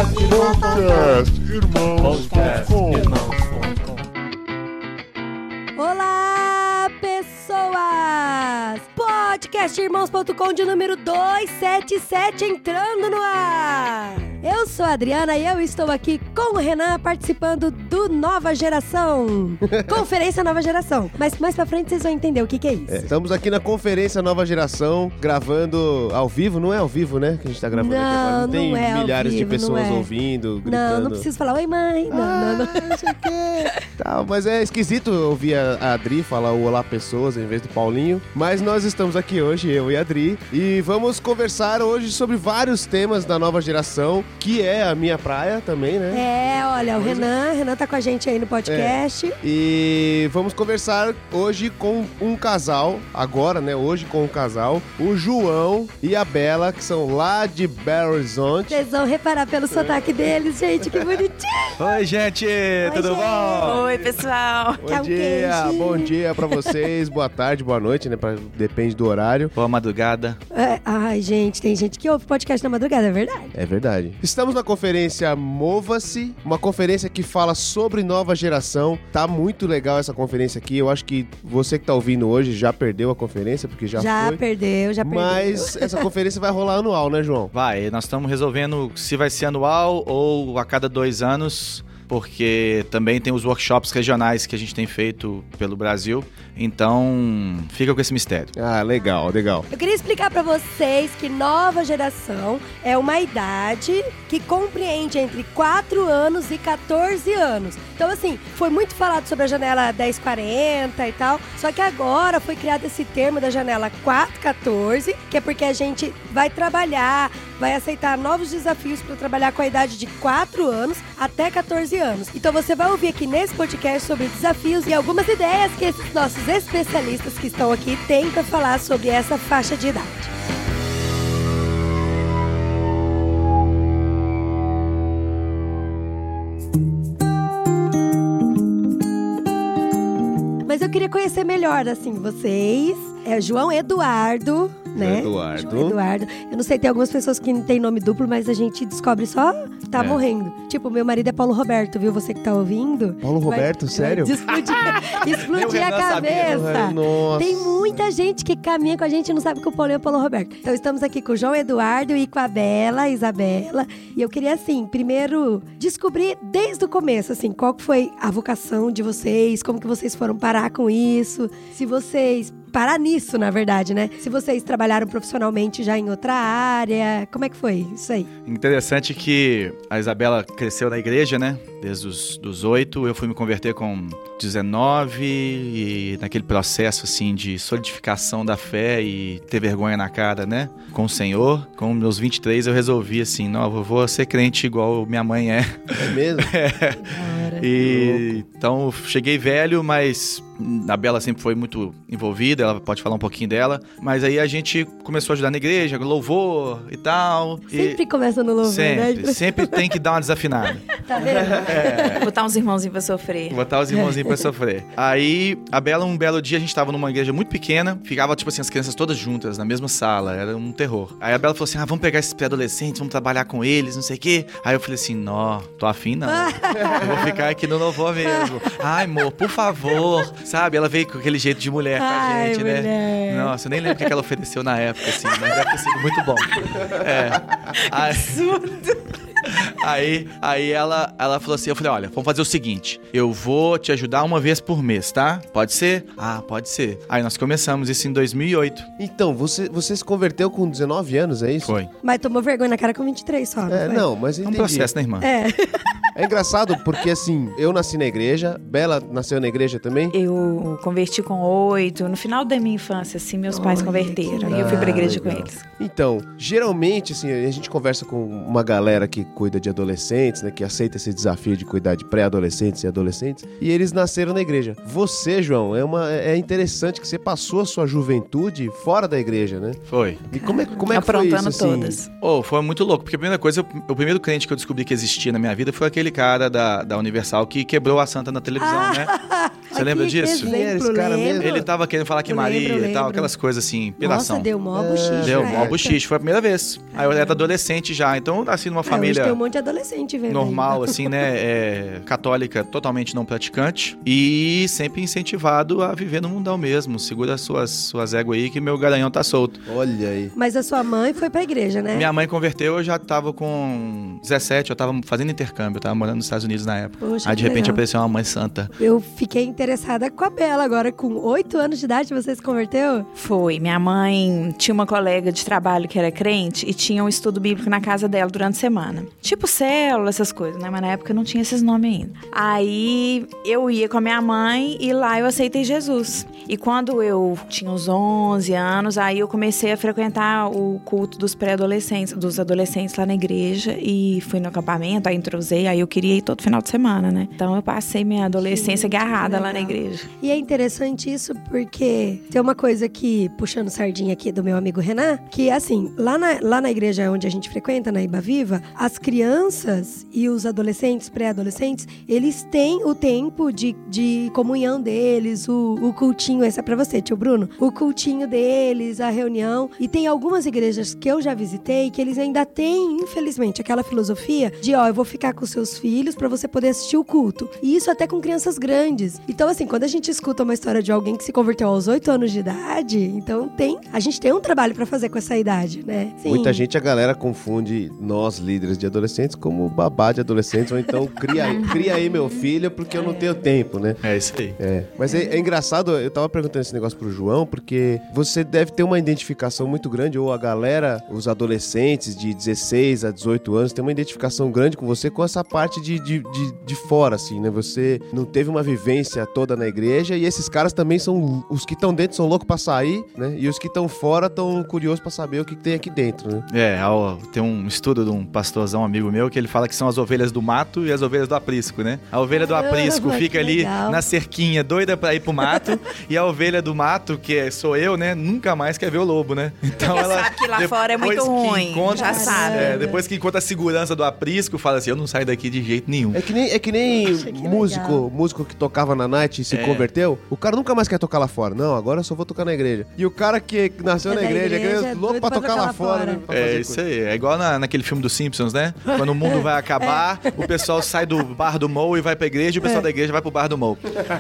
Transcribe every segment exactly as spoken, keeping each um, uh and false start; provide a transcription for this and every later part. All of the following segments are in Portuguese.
Podcast Irmãos. Olá, pessoas! podcast irmãos ponto com de número duzentos e setenta e sete entrando no ar! Eu sou a Adriana e eu estou aqui com o Renan participando do Nova Geração. Conferência Nova Geração. Mas mais pra frente vocês vão entender o que, que é isso. É, estamos aqui na Conferência Nova Geração, gravando ao vivo. Não é ao vivo, né? Que a gente tá gravando não, aqui agora. Não tem não é milhares ao vivo, de pessoas não é. ouvindo, gritando. Não, não preciso falar, oi mãe. Não, ah, não, não. não sei o quê. Tá, mas é esquisito ouvir a, a Adri falar o olá pessoas em vez do Paulinho. Mas nós estamos aqui hoje, eu e a Adri, e vamos conversar hoje sobre vários temas da nova geração, que é a minha praia também, né? É, olha, o mas... Renan, Renan tá com a gente aí no podcast. É. E vamos conversar hoje com um casal, agora, né? Hoje com um casal, o João e a Bela, que são lá de Belo Horizonte. Vocês vão reparar pelo sotaque deles, gente, que bonitinho. Oi, gente, Oi, tudo gente. bom? Oi, pessoal. Bom dia, bom dia pra vocês, boa tarde, boa noite, né? Pra, depende do horário. Boa madrugada. É, ai, gente, tem gente que ouve podcast na madrugada, é verdade? É verdade. Estamos na conferência Mova-se, uma conferência que fala sobre nova geração. Tá muito legal essa conferência aqui. Eu acho que você que tá ouvindo hoje já perdeu a conferência, porque já, já foi. Já perdeu, já perdeu. Mas essa conferência vai rolar anual, né, João? Vai, nós estamos resolvendo se vai ser anual ou a cada dois anos, porque também tem os workshops regionais que a gente tem feito pelo Brasil. Então, fica com esse mistério. Ah, legal, legal. Eu queria explicar pra vocês que nova geração é uma idade que compreende entre quatro anos e quatorze anos. Então, assim, foi muito falado sobre a janela dez quarenta e tal, só que agora foi criado esse termo da janela quatro quatorze, que é porque a gente vai trabalhar, vai aceitar novos desafios para trabalhar com a idade de quatro anos até quatorze anos. Então, você vai ouvir aqui nesse podcast sobre desafios e algumas ideias que esses nossos especialistas que estão aqui têm para falar sobre essa faixa de idade. Mas eu queria conhecer melhor, assim, vocês. É João Eduardo, né? Eduardo. João Eduardo. Eu não sei, tem algumas pessoas que não tem nome duplo, mas a gente descobre só tá é. morrendo. Tipo, meu marido é Paulo Roberto, viu? Você que tá ouvindo. Paulo vai, Roberto, sério? Vai explodir explodir a cabeça. Nossa. Tem muita gente que caminha com a gente e não sabe que o Paulo é o Paulo Roberto. Então estamos aqui com o João Eduardo e com a Bela, Isabela. E eu queria, assim, primeiro descobrir desde o começo, assim, qual que foi a vocação de vocês, como que vocês foram parar com isso, se vocês... parar nisso, na verdade, né? Se vocês trabalharam profissionalmente já em outra área, como é que foi isso aí? Interessante que a Isabela cresceu na igreja, né? Desde os dos oito, eu fui me converter com dezenove e naquele processo, assim, de solidificação da fé e ter vergonha na cara, né? Com o Senhor. Com meus vinte e três, eu resolvi, assim, não, eu vou ser crente igual minha mãe é. É mesmo? É. E então, cheguei velho, mas a Bela sempre foi muito envolvida, ela pode falar um pouquinho dela, mas aí a gente começou a ajudar na igreja, louvor e tal. Sempre e... começa no louvor, sempre, né? Sempre tem que dar uma desafinada. Tá vendo? É. Botar uns irmãozinhos pra sofrer. Botar os irmãozinhos pra sofrer. Aí, a Bela, um belo dia, a gente tava numa igreja muito pequena, ficava, tipo assim, as crianças todas juntas, na mesma sala, era um terror. Aí a Bela falou assim, ah, vamos pegar esses pré-adolescentes, vamos trabalhar com eles, não sei o quê. Aí eu falei assim, nó, tô afim não. Eu vou ficar aqui no louvor mesmo. Ai, amor, por favor. Sabe, ela veio com aquele jeito de mulher com a Ai, gente, mulher. né? Nossa, eu nem lembro o que ela ofereceu na época, assim, mas deve ter sido muito bom. É. Aí, Absurdo. Aí, aí ela, ela falou assim, eu falei, olha, vamos fazer o seguinte, eu vou te ajudar uma vez por mês, tá? Pode ser? Ah, pode ser. Aí nós começamos isso em dois mil e oito. Então, você, você se converteu com dezenove anos, é isso? Foi. Mas tomou vergonha na cara com vinte e três só, não É, foi? não, mas eu É um entendi. processo, né, irmã? É. É engraçado porque, assim, eu nasci na igreja, Bela nasceu na igreja também? Eu converti com oito. No final da minha infância, assim, meus pais Olha, converteram. que E eu fui pra igreja legal. com eles. Então, geralmente, assim, a gente conversa com uma galera que cuida de adolescentes, né, que aceita esse desafio de cuidar de pré-adolescentes e adolescentes, e eles nasceram na igreja. Você, João, é, uma, é interessante que você passou a sua juventude fora da igreja, né? Foi. E como é, como é que foi Aprontando isso, assim? todas. Oh, foi muito louco, porque a primeira coisa, o primeiro crente que eu descobri que existia na minha vida foi aquele aquele cara da, da Universal que quebrou a santa na televisão, Ah, né? Você lembra que disso? exemplo, Quem era esse cara lembro. mesmo? Ele tava querendo falar que Eu Maria lembro, e tal, lembro. aquelas coisas assim, piração. Nossa, deu mó buchiche. Deu na mó época. buchiche, foi a primeira vez. Aí eu era adolescente já, então nasci numa Ah, hoje família tem um monte de adolescente vendo normal, aí. assim, né? É, católica, totalmente não praticante. E sempre incentivado a viver no mundão mesmo. Segura suas, suas éguas aí que meu garanhão tá solto. Olha aí. Mas a sua mãe foi pra igreja, né? Minha mãe converteu, eu já tava com dezessete, eu tava fazendo intercâmbio, eu tava morando nos Estados Unidos na época. Poxa, Aí de que repente legal. apareceu uma mãe santa. Eu fiquei interessada com a Bela agora, com oito anos de idade, você se converteu? Foi. Minha mãe tinha uma colega de trabalho que era crente e tinha um estudo bíblico na casa dela durante a semana. Tipo célula, essas coisas, né? Mas na época não tinha esses nomes ainda. Aí eu ia com a minha mãe e lá eu aceitei Jesus. E quando eu tinha uns onze anos, aí eu comecei a frequentar o culto dos pré-adolescentes, dos adolescentes lá na igreja e fui no acampamento, aí entrosei, aí eu queria ir todo final de semana, né? Então eu passei minha adolescência Gente, agarrada que lá na legal. igreja. E é interessante isso porque tem uma coisa que, puxando sardinha aqui do meu amigo Renan, que assim, lá na, lá na igreja onde a gente frequenta, na Iba Viva, as crianças e os adolescentes, pré-adolescentes, eles têm o tempo de, de comunhão deles, o, o cultinho, esse é pra você, tio Bruno, o cultinho deles, a reunião. E tem algumas igrejas que eu já visitei que eles ainda têm, infelizmente, aquela filosofia de, ó, eu vou ficar com seus filhos pra você poder assistir o culto. E isso até com crianças grandes. Então, assim, quando a gente escuta uma história de alguém que se converteu aos oito anos de idade, então tem, a gente tem um trabalho pra fazer com essa idade, né? Sim. Muita gente, a galera confunde nós, líderes de adolescentes, como babá de adolescentes, ou então cria aí, cria aí meu filho, porque eu não tenho tempo, né? É isso aí. É, mas é, é engraçado, eu tava perguntando esse negócio pro João, porque você deve ter uma identificação muito grande, ou a galera, os adolescentes de dezesseis a dezoito anos, tem uma identificação grande com você, com essa parte de, de, de, de fora, assim, né? Você não teve uma vivência toda na igreja, e esses caras também são, os que estão dentro são loucos pra sair, né? E os que estão fora estão curiosos pra saber o que tem aqui dentro, né? É, ó, tem um estudo de um pastorzão amigo meu que ele fala que são as ovelhas do mato e as ovelhas do aprisco, né? A ovelha do aprisco Ah, fica que ali legal. na cerquinha, doida pra ir pro mato, e a ovelha do mato, que é- sou eu, né? Nunca mais quer ver o lobo, né? Então Porque sabe que lá fora é muito depois que ruim, encontra- já sabe. É, depois que encontra a segurança do aprisco, fala assim, eu não saio daqui de jeito nenhum. É que nem, é que nem Poxa, que músico, legal. músico que tocava na night e se É. converteu, o cara nunca mais quer tocar lá fora. Não, agora eu só vou tocar na igreja. E o cara que nasceu É na da igreja, igreja, que é é louco doido pra pra tocar lá fora, né? Pra É fazer isso coisa. aí, é igual na, naquele filme dos Simpsons, né? Quando o mundo vai acabar, o pessoal sai do bar do Moe e vai pra igreja, e o pessoal da igreja vai pro bar do Moe.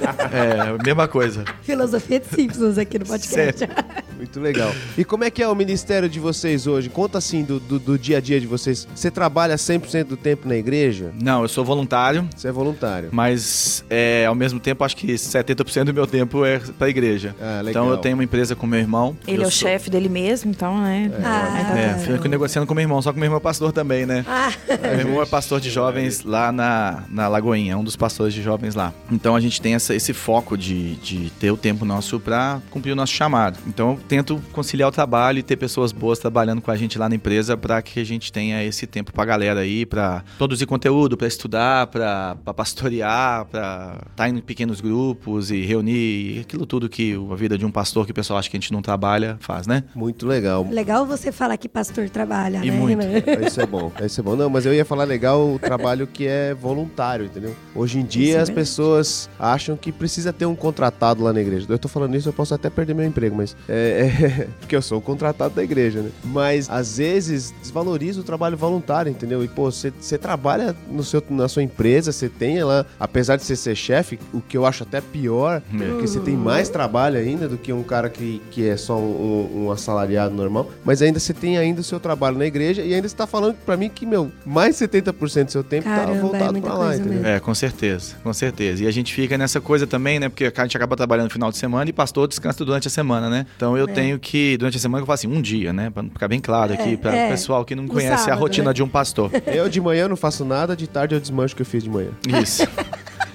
É, mesma coisa. Filosofia de Simpsons aqui no podcast. Muito legal. E como é que é o ministério de vocês hoje? Conta assim do, do, do dia a dia de vocês. Você trabalha cem por cento do tempo na igreja? Não, eu sou voluntário, Você é voluntário. mas é, ao mesmo tempo acho que setenta por cento do meu tempo é pra igreja. Ah, legal. Então eu tenho uma empresa com meu irmão. Ele eu é o sou- chefe dele mesmo, então, né? Ah, Aí tá É, tudo fico negociando com meu irmão, só que meu irmão é pastor também, né? Ah, Meu irmão é pastor de jovens lá na, na Lagoinha, é um dos pastores de jovens lá. Então a gente tem essa, esse foco de, de ter o tempo nosso pra cumprir o nosso chamado. Então eu tento conciliar o trabalho e ter pessoas boas trabalhando com a gente lá na empresa pra que a gente tenha esse tempo pra galera aí, pra produzir conteúdo, pra estudar, pra, pra pastorear, pra estar em pequenos grupos e reunir aquilo tudo que a vida de um pastor que o pessoal acha que a gente não trabalha faz, né? Muito legal. legal você falar que pastor trabalha, E né? muito. Renan? Isso é bom, isso é bom. Não, mas eu ia falar legal o trabalho que é voluntário, entendeu? Hoje em Isso dia é as verdade. pessoas acham que precisa ter um contratado lá na igreja. Eu tô falando isso, eu posso até perder meu emprego, mas é, é porque eu sou o contratado da igreja, né? Mas às vezes desvaloriza o trabalho voluntário, entendeu? E pô, você você trabalha no seu, na sua empresa, você tem lá, apesar de você ser chefe, o que eu acho até pior, É. porque você tem mais trabalho ainda do que um cara que, que é só um, um assalariado normal, mas ainda você tem ainda o seu trabalho na igreja e ainda você tá falando pra mim que, meu, mais de setenta por cento do seu tempo Caramba, tá é voltado muita pra lá, coisa entendeu? mesmo. É, com certeza, com certeza. E a gente fica nessa coisa também, né? Porque a gente acaba trabalhando no final de semana e pastor descansa durante a semana, né? Então eu É. tenho que, durante a semana, eu falo assim, um dia, né? Pra ficar bem claro aqui, É, para o é. pessoal que não No conhece a sábado, rotina né? de um pastor. Eu de manhã não faço nada, de tarde eu desmancho o que eu fiz de manhã. Isso.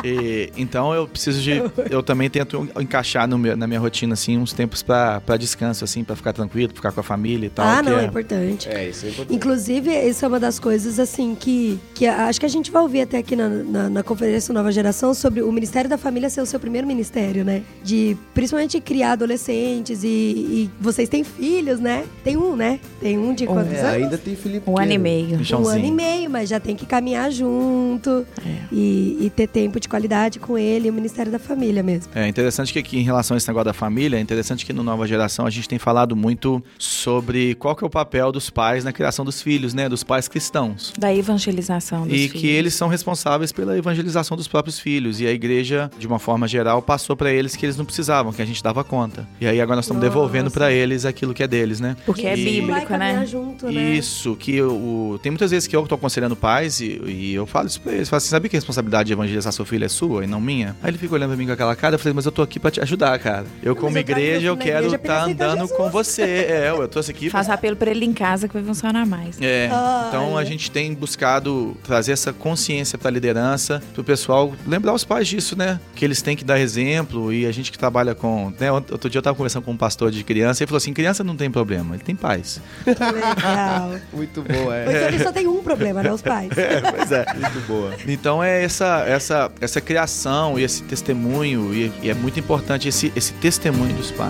E, então eu preciso de... Eu também tento encaixar no meu, na minha rotina, assim, uns tempos pra, pra descanso, assim, pra ficar tranquilo, pra ficar com a família e tal. Ah, não, é... é importante. É, isso é importante. Inclusive, isso é uma das coisas, assim, que, que acho que a gente vai ouvir até aqui na, na, na Conferência Nova Geração sobre o Ministério da Família ser o seu primeiro ministério, né? De, principalmente, criar adolescentes e, e vocês têm filhos, né? Tem um, né? Tem um de quantos É, anos? ainda tem Felipe Um ano e meio. Um ano e meio, mas já tem que caminhar junto É. e, e ter tempo de qualidade com ele e o Ministério da Família mesmo. É interessante que aqui, em relação a esse negócio da família, é interessante que no Nova Geração a gente tem falado muito sobre qual que é o papel dos pais na criação dos filhos, né? Dos pais cristãos. Da evangelização dos E filhos. que eles são responsáveis pela evangelização dos próprios filhos. E a igreja, de uma forma geral, passou pra eles que eles não precisavam, que a gente dava conta. E aí agora nós estamos Nossa. devolvendo pra eles aquilo que é deles, né? Porque é E- bíblico, vai caminhar né? junto, né? Isso, que o, tem muitas vezes que eu tô aconselhando pais e, e eu falo isso pra eles. Falo assim, sabia que a responsabilidade de evangelizar seu filho é sua e não minha? Aí ele fica olhando pra mim com aquela cara, eu falei, mas eu tô aqui pra te ajudar, cara. Eu Mas como eu trago igreja, meu eu filho na quero igreja pra estar ele aceitar andando Jesus. com você. É, eu trouxe aqui pra... Faz apelo pra ele em casa que vai funcionar mais. É, Ai. então a gente tem buscado trazer essa consciência pra liderança, pro pessoal lembrar os pais disso, né? Que eles têm que dar exemplo e a gente que trabalha com... Né? Outro dia eu tava conversando com um pastor de criança e ele falou assim, criança não tem problema, ele tem pais. Legal. Muito bom, é. Então ele só tem um problema, né? Os pais. Pois é. Muito boa. Então é essa, essa, essa criação e esse testemunho, e, e é muito importante esse, esse testemunho dos pais.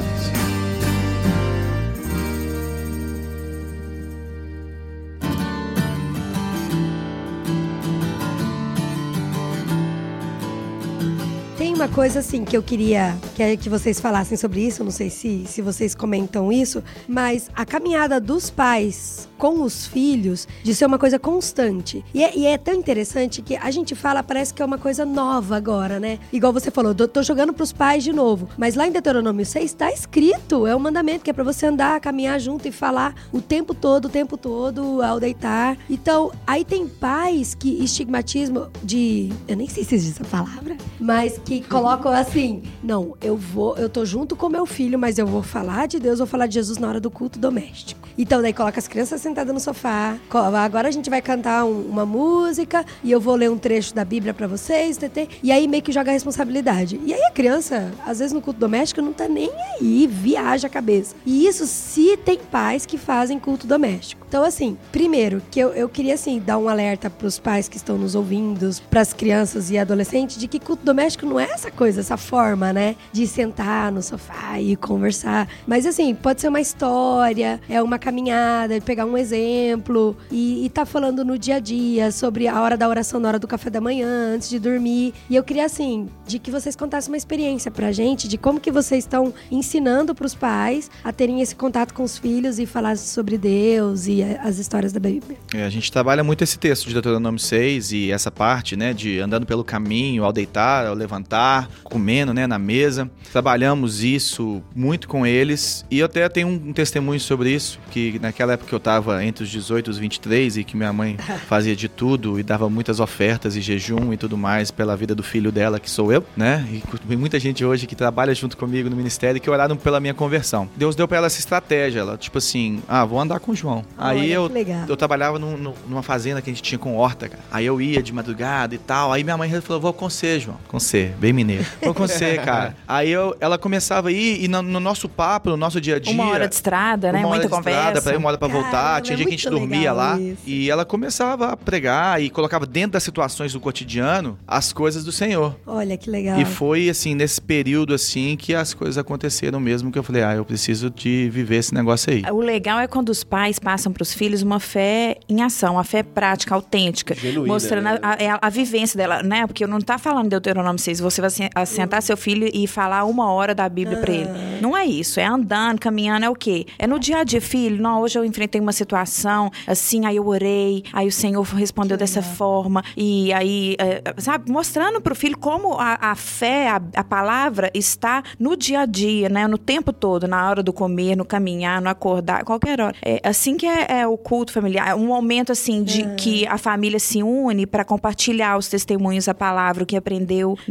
Tem uma coisa assim que eu queria que, que vocês falassem sobre isso, eu não sei se, se vocês comentam isso, mas a caminhada dos pais com os filhos de ser uma coisa constante. E é, e é tão interessante que a gente fala, parece que é uma coisa nova agora, né? Igual você falou, eu tô jogando pros pais de novo. Mas lá em Deuteronômio seis está escrito, é um mandamento que é pra você andar, caminhar junto e falar o tempo todo, o tempo todo, ao deitar. Então, aí tem pais que estigmatismo de... Eu nem sei se existe essa palavra, mas que colocam assim, não, eu vou, eu tô junto com meu filho, mas eu vou falar de Deus, vou falar de Jesus na hora do culto doméstico. Então, daí coloca as crianças sentadas no sofá, co- agora a gente vai cantar um- uma música e eu vou ler um trecho da Bíblia pra vocês, tê, e aí meio que joga a responsabilidade. E aí a criança, às vezes no culto doméstico, não tá nem aí, viaja a cabeça. E isso se tem pais que fazem culto doméstico. Então, assim, primeiro, que eu, eu queria, assim, dar um alerta pros pais que estão nos ouvindo, pras crianças e adolescentes, de que culto doméstico não é essa coisa, essa forma, né? De sentar no sofá e conversar. Mas, assim, pode ser uma história, é uma caminhada, pegar um exemplo e, e tá falando no dia a dia sobre a hora da oração, na hora do café da manhã, antes de dormir. E eu queria, assim, de que vocês contassem uma experiência pra gente, de como que vocês estão ensinando pros pais a terem esse contato com os filhos e falar sobre Deus e a- as histórias da Bíblia. É, a gente trabalha muito esse texto de Deuteronômio seis e essa parte, né, de andando pelo caminho, ao deitar, ao levantar, comendo, né, na mesa. Trabalhamos isso muito com eles e eu até tenho um testemunho sobre isso, que naquela época eu estava entre os dezoito e os vinte e três e que minha mãe fazia de tudo e dava muitas ofertas e jejum e tudo mais pela vida do filho dela, que sou eu, né? E tem muita gente hoje que trabalha junto comigo no ministério que oraram pela minha conversão. Deus deu pra ela essa estratégia, ela tipo assim, ah, vou andar com o João. Aí Olha, eu que legal. eu trabalhava num- num- numa fazenda que a gente tinha com horta, cara. Aí eu ia de madrugada e tal. Aí minha mãe falou, vou com você, João. Com você, bem mineiro. Vou com você, cara. Aí eu, ela começava a ir e no, no nosso papo, no nosso dia a dia... Uma hora de estrada, né? Uma hora Muita de conversa. estrada, pra ir uma hora pra voltar. Caramba, Tinha é dia que a gente muito dormia legal lá. isso. E ela começava a pregar e colocava dentro das situações do cotidiano as coisas do Senhor. Olha, que legal. E foi, assim, nesse período, assim, que as coisas aconteceram mesmo, que eu falei, ah, eu preciso de viver esse negócio aí. O legal é quando os pais passam para os filhos uma fé em ação, uma fé prática, autêntica, Genuína, mostrando né? a, a- a vivência dela, né? Porque eu não tá falando de Deuteronômio seis, você vai sen- sentar seu filho e falar uma hora da Bíblia para ele. Não é isso, é andando, caminhando, é o quê? É no dia a dia, filho, não, hoje eu enfrentei uma situação assim, aí eu orei, aí o Senhor respondeu dessa forma, e aí, é, sabe, mostrando pro filho como a, a fé, a, a palavra está no dia a dia, né? No tempo todo, na hora do comer, no caminhar, no acordar, qualquer hora. É assim que é, é o culto familiar, um momento assim de que a família se une para compartilhar os testemunhos, a palavra, o que aprendeu, né? Como a,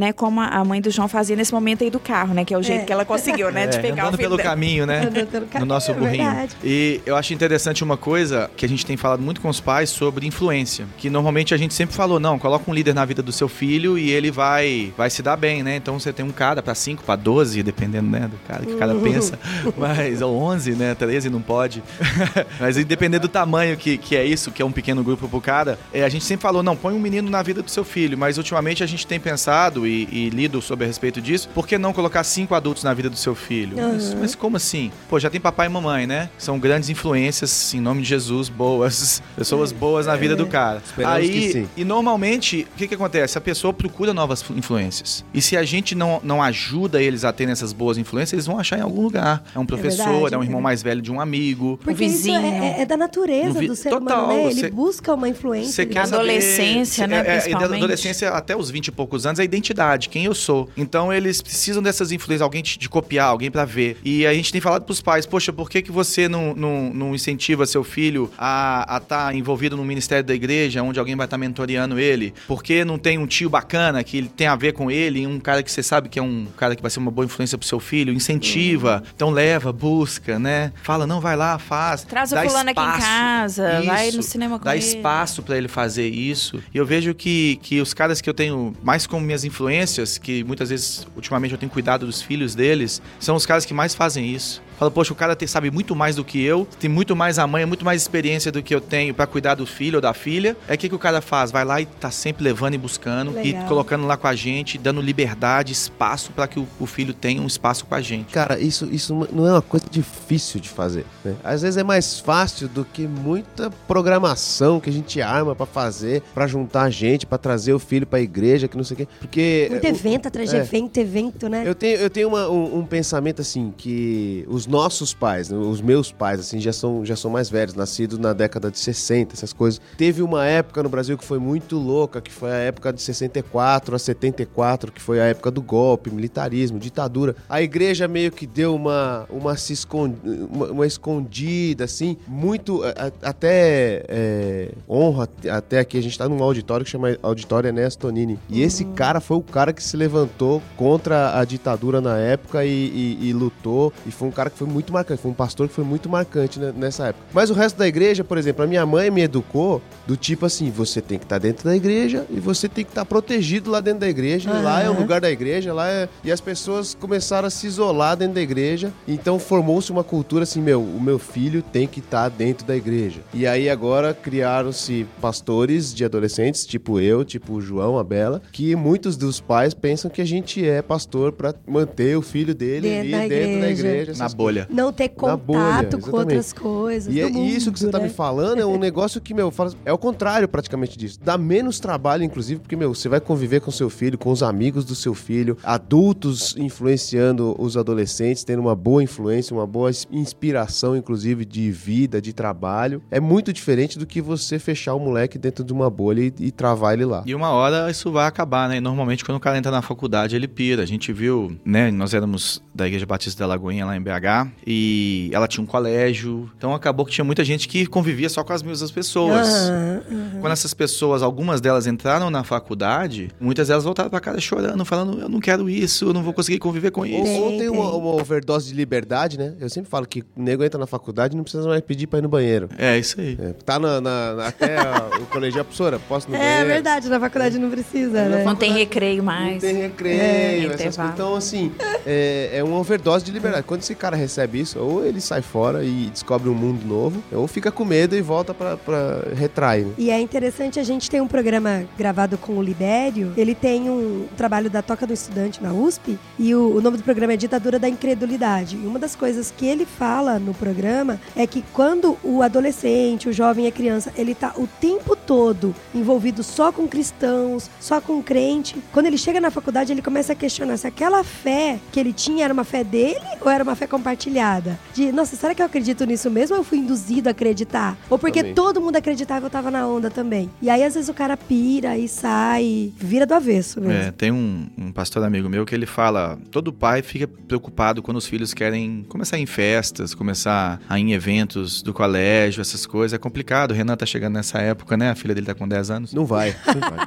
a mãe do João fazia nesse momento aí do carro, né? Que é o jeito É. que ela conseguiu, né? De É, pegar o andando filho pelo dela. caminho, né? Andando pelo caminho, No nosso é burrinho. verdade. E eu acho interessante uma coisa que a gente tem falado muito com os pais sobre influência. Que normalmente a gente sempre falou, não, coloca um líder na vida do seu filho e ele vai, vai se dar bem, né? Então você tem um cara pra cinco, pra doze, dependendo, né, do cara que o cara pensa. Mas, ou onze, né? treze não pode. Mas independente do tamanho que, que é isso, que é um pequeno grupo pro cara, é, a gente sempre falou, não, põe um menino na vida do seu filho. Mas ultimamente a gente tem pensado e, e lido sobre a respeito disso, por que não colocar cinco adultos na vida do seu filho? Uhum. Mas, mas como assim? Pô, já tem papai e mamãe, né? São grandes influências, em nome de Jesus, boas. Pessoas boas na vida do cara. Esperamos Aí, que sim. E normalmente, o que que acontece? A pessoa procura novas influências. E se a gente não, não ajuda eles a terem essas boas influências, eles vão achar em algum lugar. É um professor, verdade, é um é irmão verdade. mais velho de um amigo. Porque Um isso vizinho. é, é da natureza Um vi- do ser Total, humano, né? Ele você- busca uma influência. Você ele quer busca- saber- Adolescência, né, É, é, principalmente. da adolescência até os vinte e poucos anos é a identidade, quem eu sou. Então eles precisam dessas influências, alguém de, de copiar, alguém pra ver. E a gente tem falado pros pais, poxa, por que que você não, não, não incentiva seu filho a estar envolvido no ministério da igreja, onde alguém vai estar mentoreando ele? Por que não tem um tio bacana que tem a ver com ele, um cara que você sabe que é um cara que vai ser uma boa influência pro seu filho? Incentiva, então leva, busca, né? Fala, não, vai lá, faz. Traz o dá fulano aqui em espaço. casa, vai Isso, no cinema com dá ele. espaço pra ele fazer isso. E eu vejo que, que os caras que eu tenho mais como minhas influências, que muitas vezes, ultimamente, eu tenho cuidado dos filhos deles, são os caras que mais fazem isso. Fala, poxa, o cara tem, sabe muito mais do que eu, tem muito mais a mãe, muito mais experiência do que eu tenho pra cuidar do filho ou da filha. É o que, que o cara faz? Vai lá e tá sempre levando e buscando, Legal. e colocando lá com a gente, dando liberdade, espaço pra que o, o filho tenha um espaço com a gente. Cara, isso, isso não é uma coisa difícil de fazer, né? Às vezes é mais fácil do que muita programação que a gente arma pra fazer, pra juntar gente, pra trazer o filho pra igreja, que não sei o quê. Porque... Muito evento atrás de é. evento, evento, né? Eu tenho, eu tenho uma- um, um pensamento assim, que os nossos pais, né, os meus pais, assim, já são, já são mais velhos, nascidos na década de sessenta, essas coisas. Teve uma época no Brasil que foi muito louca, que foi a época de sessenta e quatro a setenta e quatro, que foi a época do golpe, militarismo, ditadura. A igreja meio que deu uma, uma, se escond... uma, uma escondida, assim, muito, a- a- até é, honra, até aqui, a gente tá num auditório que chama Auditório Ernesto Tonini. E esse cara foi o cara que se levantou contra a ditadura na época e, e- e lutou, e foi um cara que foi muito marcante, foi um pastor que foi muito marcante, né, nessa época. Mas o resto da igreja, por exemplo, a minha mãe me educou do tipo assim, você tem que estar dentro da igreja e você tem que estar protegido lá dentro da igreja, e lá é o Aham. lugar da igreja, lá é... E as pessoas começaram a se isolar dentro da igreja, então formou-se uma cultura assim, meu, o meu filho tem que estar dentro da igreja. E aí agora criaram-se pastores de adolescentes, tipo eu, tipo o João, a Bela, que muitos dos pais pensam que a gente é pastor pra manter o filho dele Dentro ali da dentro da igreja. igreja. Na essas bolha. Não ter Na bolha, contato com exatamente. outras coisas. E é do isso que você mundo, tá né? me falando é um negócio que, meu, fala- é o contrário praticamente disso. Dá menos trabalho, inclusive, porque, meu, você vai conviver com seu filho, com os amigos do seu filho, adultos influenciando os adolescentes, tendo uma boa influência, uma boa ins- inspiração, inclusive, de vida, de trabalho. É muito diferente do que você fechar o moleque dentro de uma bolha e, e travar ele lá. E uma hora isso vai acabar, né? E normalmente quando o cara entra na faculdade, ele pira. A gente viu, né? Nós éramos da Igreja Batista da Lagoinha, lá em B H, e ela tinha um colégio. Então acabou que tinha muita gente que convivia só com as mesmas pessoas. Aham, aham. Quando essas pessoas, algumas delas entraram na faculdade, muitas delas voltaram pra casa chorando, falando, eu não quero isso, eu não vou conseguir conviver com Ou, isso. Tem, ou tem uma, tem. uma overdose de liberdade, né? Eu sempre falo que o nego entra na faculdade e não precisa mais pedir pra ir no banheiro. É, isso aí. É, tá na, na- na- até a- o colegial, professora, posso ir no É banheiro? verdade, na faculdade não precisa, né? Não tem recreio Não mais. tem recreio, É, essas coisas. intervalo. Então, assim, é, é uma overdose de liberdade. Quando esse cara recebe isso, ou ele sai fora e descobre um mundo novo, ou fica com medo e volta pra, pra retrai, né? E é interessante, a gente tem um programa gravado com o Lidério, ele tem um trabalho da Toca do Estudante na U S P, e o, o nome do programa é Ditadura da Incredulidade. E uma das coisas que ele fala no programa é que quando o adolescente, o jovem e a criança, ele tá o tempo todo envolvido só com cristãos, só com crente, quando ele chega na faculdade, ele começa a questionar se aquela fé que ele tinha era uma fé dele ou era uma fé compartilhada. De, nossa, será que eu acredito nisso mesmo ou eu fui induzido a acreditar? Ou porque Também. todo mundo acreditava, eu tava na onda também. E aí, às vezes, o cara pira e sai, vira do avesso mesmo. É, tem um, um pastor amigo meu que ele fala, todo pai fica preocupado quando os filhos querem começar em festas, começar a ir em eventos do colégio, essas coisas, é complicado. O Renan tá chegando nessa época, né? A filha dele tá com dez anos. Não vai, não vai.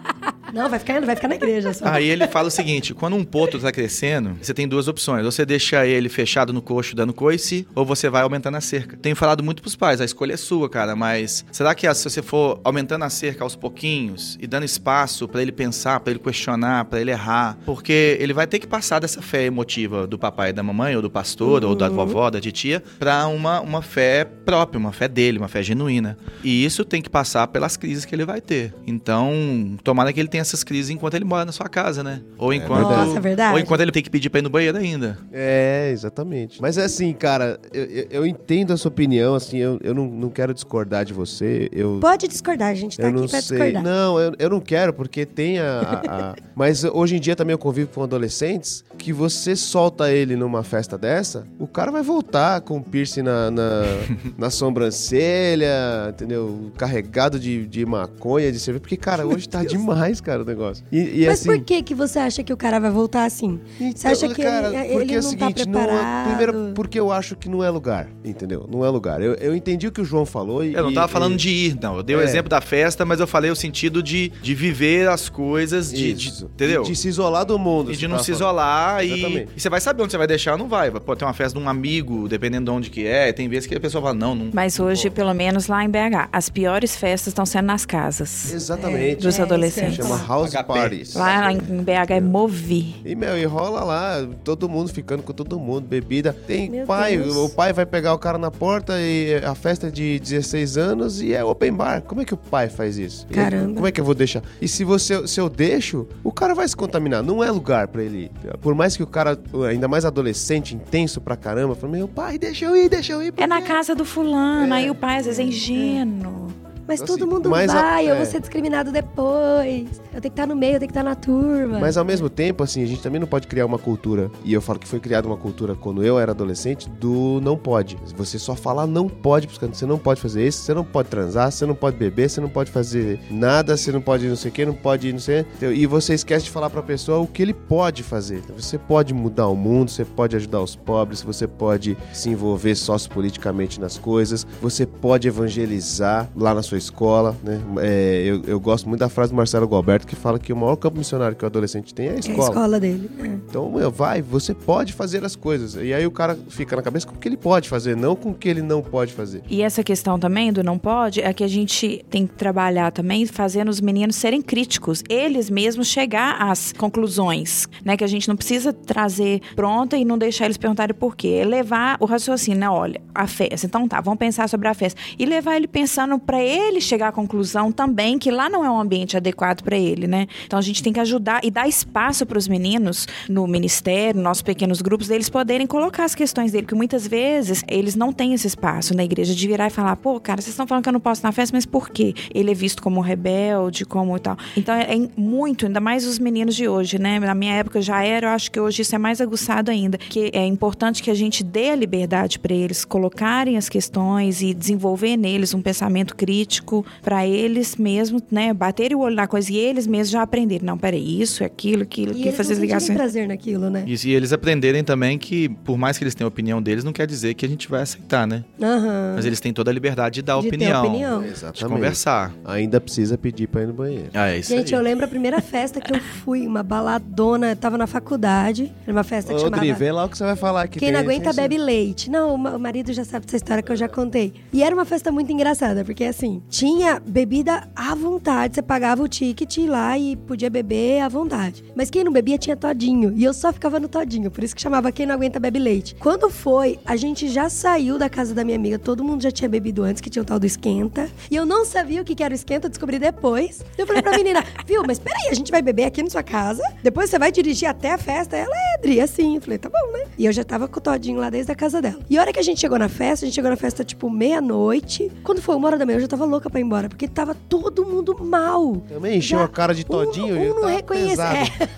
Não, vai ficar, vai ficar na igreja só. Aí ele fala o seguinte, quando um potro tá crescendo, você tem duas opções. Ou você deixa ele fechado no coxo dando coice, ou você vai aumentando a cerca. Tenho falado muito pros pais, a escolha é sua, cara, mas será que se você for aumentando a cerca aos pouquinhos e dando espaço pra ele pensar, pra ele questionar, pra ele errar, porque ele vai ter que passar dessa fé emotiva do papai e da mamãe, ou do pastor, uhum. ou da vovó, da titia, pra uma, uma fé própria, uma fé dele, uma fé genuína. E isso tem que passar pelas crises que ele vai ter. Então, tomara que ele tenha essas crises enquanto ele mora na sua casa, né? Ou enquanto, Nossa, verdade. ou enquanto ele tem que pedir pra ir no banheiro ainda. É, exatamente. Mas é assim, cara, eu, eu, eu entendo a sua opinião, assim, eu, eu não, não quero discordar de você. Eu, Pode discordar, a gente tá eu aqui não pra sei. discordar. Não, eu, eu não quero, porque tem a, a, a... Mas hoje em dia também eu convivo com adolescentes que você solta ele numa festa dessa, o cara vai voltar com piercing na, na, na sobrancelha, entendeu? Carregado de, de maconha, de cerveja. Porque, cara, hoje tá demais, cara, o negócio. E, e Mas assim, por que que você acha que o cara vai voltar assim? Então, Você acha que cara, ele, porque ele é não o seguinte, tá não é- preparado? primeiro, porque eu acho que não é lugar, entendeu? Não é lugar. Eu, eu entendi o que o João falou e... Eu não tava e- falando e- de ir, não. Eu dei o É. exemplo da festa, mas eu falei o sentido de, de viver as coisas, de, de- Isso. entendeu? De, de se isolar do mundo. E você de não tava se falando. isolar e, Exatamente. e você vai saber onde você vai deixar ou não vai. Pode ter uma festa de um amigo, dependendo de onde que é. Tem vezes que a pessoa fala, não, não. Mas hoje, pelo menos lá em B H, as piores festas estão sendo nas casas Exatamente. dos É, adolescentes. isso que eu ia Chama house H P. parties. Lá em B H é Movi. E, meu, e rola lá, todo mundo ficando com todo mundo, bebida. Tem Meu pai, Deus. o pai vai pegar o cara na porta e a festa é de dezesseis anos e é open bar. Como é que o pai faz isso? E Caramba. como é que eu vou deixar? E se você, se eu deixo, o cara vai se contaminar. Não é lugar pra ele ir. Por mais que o cara, ainda mais adolescente, intenso pra caramba, fala, meu pai, deixa eu ir, deixa eu ir. É na porque- casa do fulano, aí o pai às vezes é ingênuo. Mas Assim, todo mundo mas a- vai, eu é. vou ser discriminado depois. Eu tenho que estar no meio, eu tenho que estar na turma. Mas ao mesmo tempo, assim, a gente também não pode criar uma cultura, e eu falo que foi criada uma cultura quando eu era adolescente, do não pode. Você só falar não pode pros caras, você não pode fazer isso, você não pode transar, você não pode beber, você não pode fazer nada, você não pode não sei o que, não pode não sei. E você esquece de falar pra pessoa o que ele pode fazer. Você pode mudar o mundo, você pode ajudar os pobres, você pode se envolver sociopoliticamente nas coisas, você pode evangelizar lá na sua escola, né? É, eu, eu gosto muito da frase do Marcelo Galberto, que fala que o maior campo missionário que o adolescente tem é a É a escola. escola dele. É. Então, meu, vai, você pode fazer as coisas. E aí o cara fica na cabeça com o que ele pode fazer, não com o que ele não pode fazer. E essa questão também do não pode é que a gente tem que trabalhar também fazendo os meninos serem críticos, eles mesmos chegar às conclusões, né? Que a gente não precisa trazer pronta e não deixar eles perguntarem por quê. É levar o raciocínio, né? Olha, a festa, então tá, vamos pensar sobre a festa. E levar ele pensando pra ele chegar à conclusão também que lá não é um ambiente adequado pra ele, né? Então a gente tem que ajudar e dar espaço pros meninos no ministério, nossos pequenos grupos, deles poderem colocar as questões dele, porque muitas vezes eles não têm esse espaço na igreja de virar e falar, pô, cara, vocês estão falando que eu não posso ir na festa, mas por quê? Ele é visto como rebelde, como e tal. Então é, é muito, ainda mais os meninos de hoje, né? Na minha época já era, eu acho que hoje isso é mais aguçado ainda, que é importante que a gente dê a liberdade para eles colocarem as questões e desenvolver neles um pensamento crítico para eles mesmos, né? Baterem o olho na coisa e eles mesmos já aprenderem. Não, peraí, isso, aquilo, aquilo, E aquilo, eles fazer não as sentem ligações. prazer naquilo, né? E, e eles aprenderem também que, por mais que eles tenham a opinião deles, não quer dizer que a gente vai aceitar, né? Aham. Mas eles têm toda a liberdade de dar De ter opinião, opinião. de Exatamente. conversar. Ainda precisa pedir pra ir no banheiro. Ah, é isso Gente, aí. eu lembro a primeira festa que eu fui, uma baladona, eu tava na faculdade, era uma festa que Ô, chamava... Dri, vê lá o que você vai falar aqui. Quem não tem aguenta essência. bebe leite. Não, o ma- o marido já sabe dessa história que eu já contei. E era uma festa muito engraçada, porque assim, tinha bebida à vontade, você pagava o ticket lá e podia beber à vontade. Mas quem não bebia tinha todinho, e eu só ficava no todinho, por isso que chamava Quem Não Aguenta Bebe Leite. Quando foi, a gente já saiu da casa da minha amiga, todo mundo já tinha bebido antes, que tinha o tal do esquenta, e eu não sabia o que que era o esquenta, eu descobri depois. Eu falei pra menina, viu, mas peraí, a gente vai beber aqui na sua casa, depois você vai dirigir até a festa? Ela é, Dri, assim. Eu falei, tá bom, né? E eu já tava com o todinho lá desde a casa dela. E a hora que a gente chegou na festa, a gente chegou na festa tipo meia-noite. Quando foi uma hora da manhã, eu já tava louca pra ir embora, porque tava todo mundo mal. Também encheu Já- a cara de todinho Um, e um não tava reconhece. pesado. É.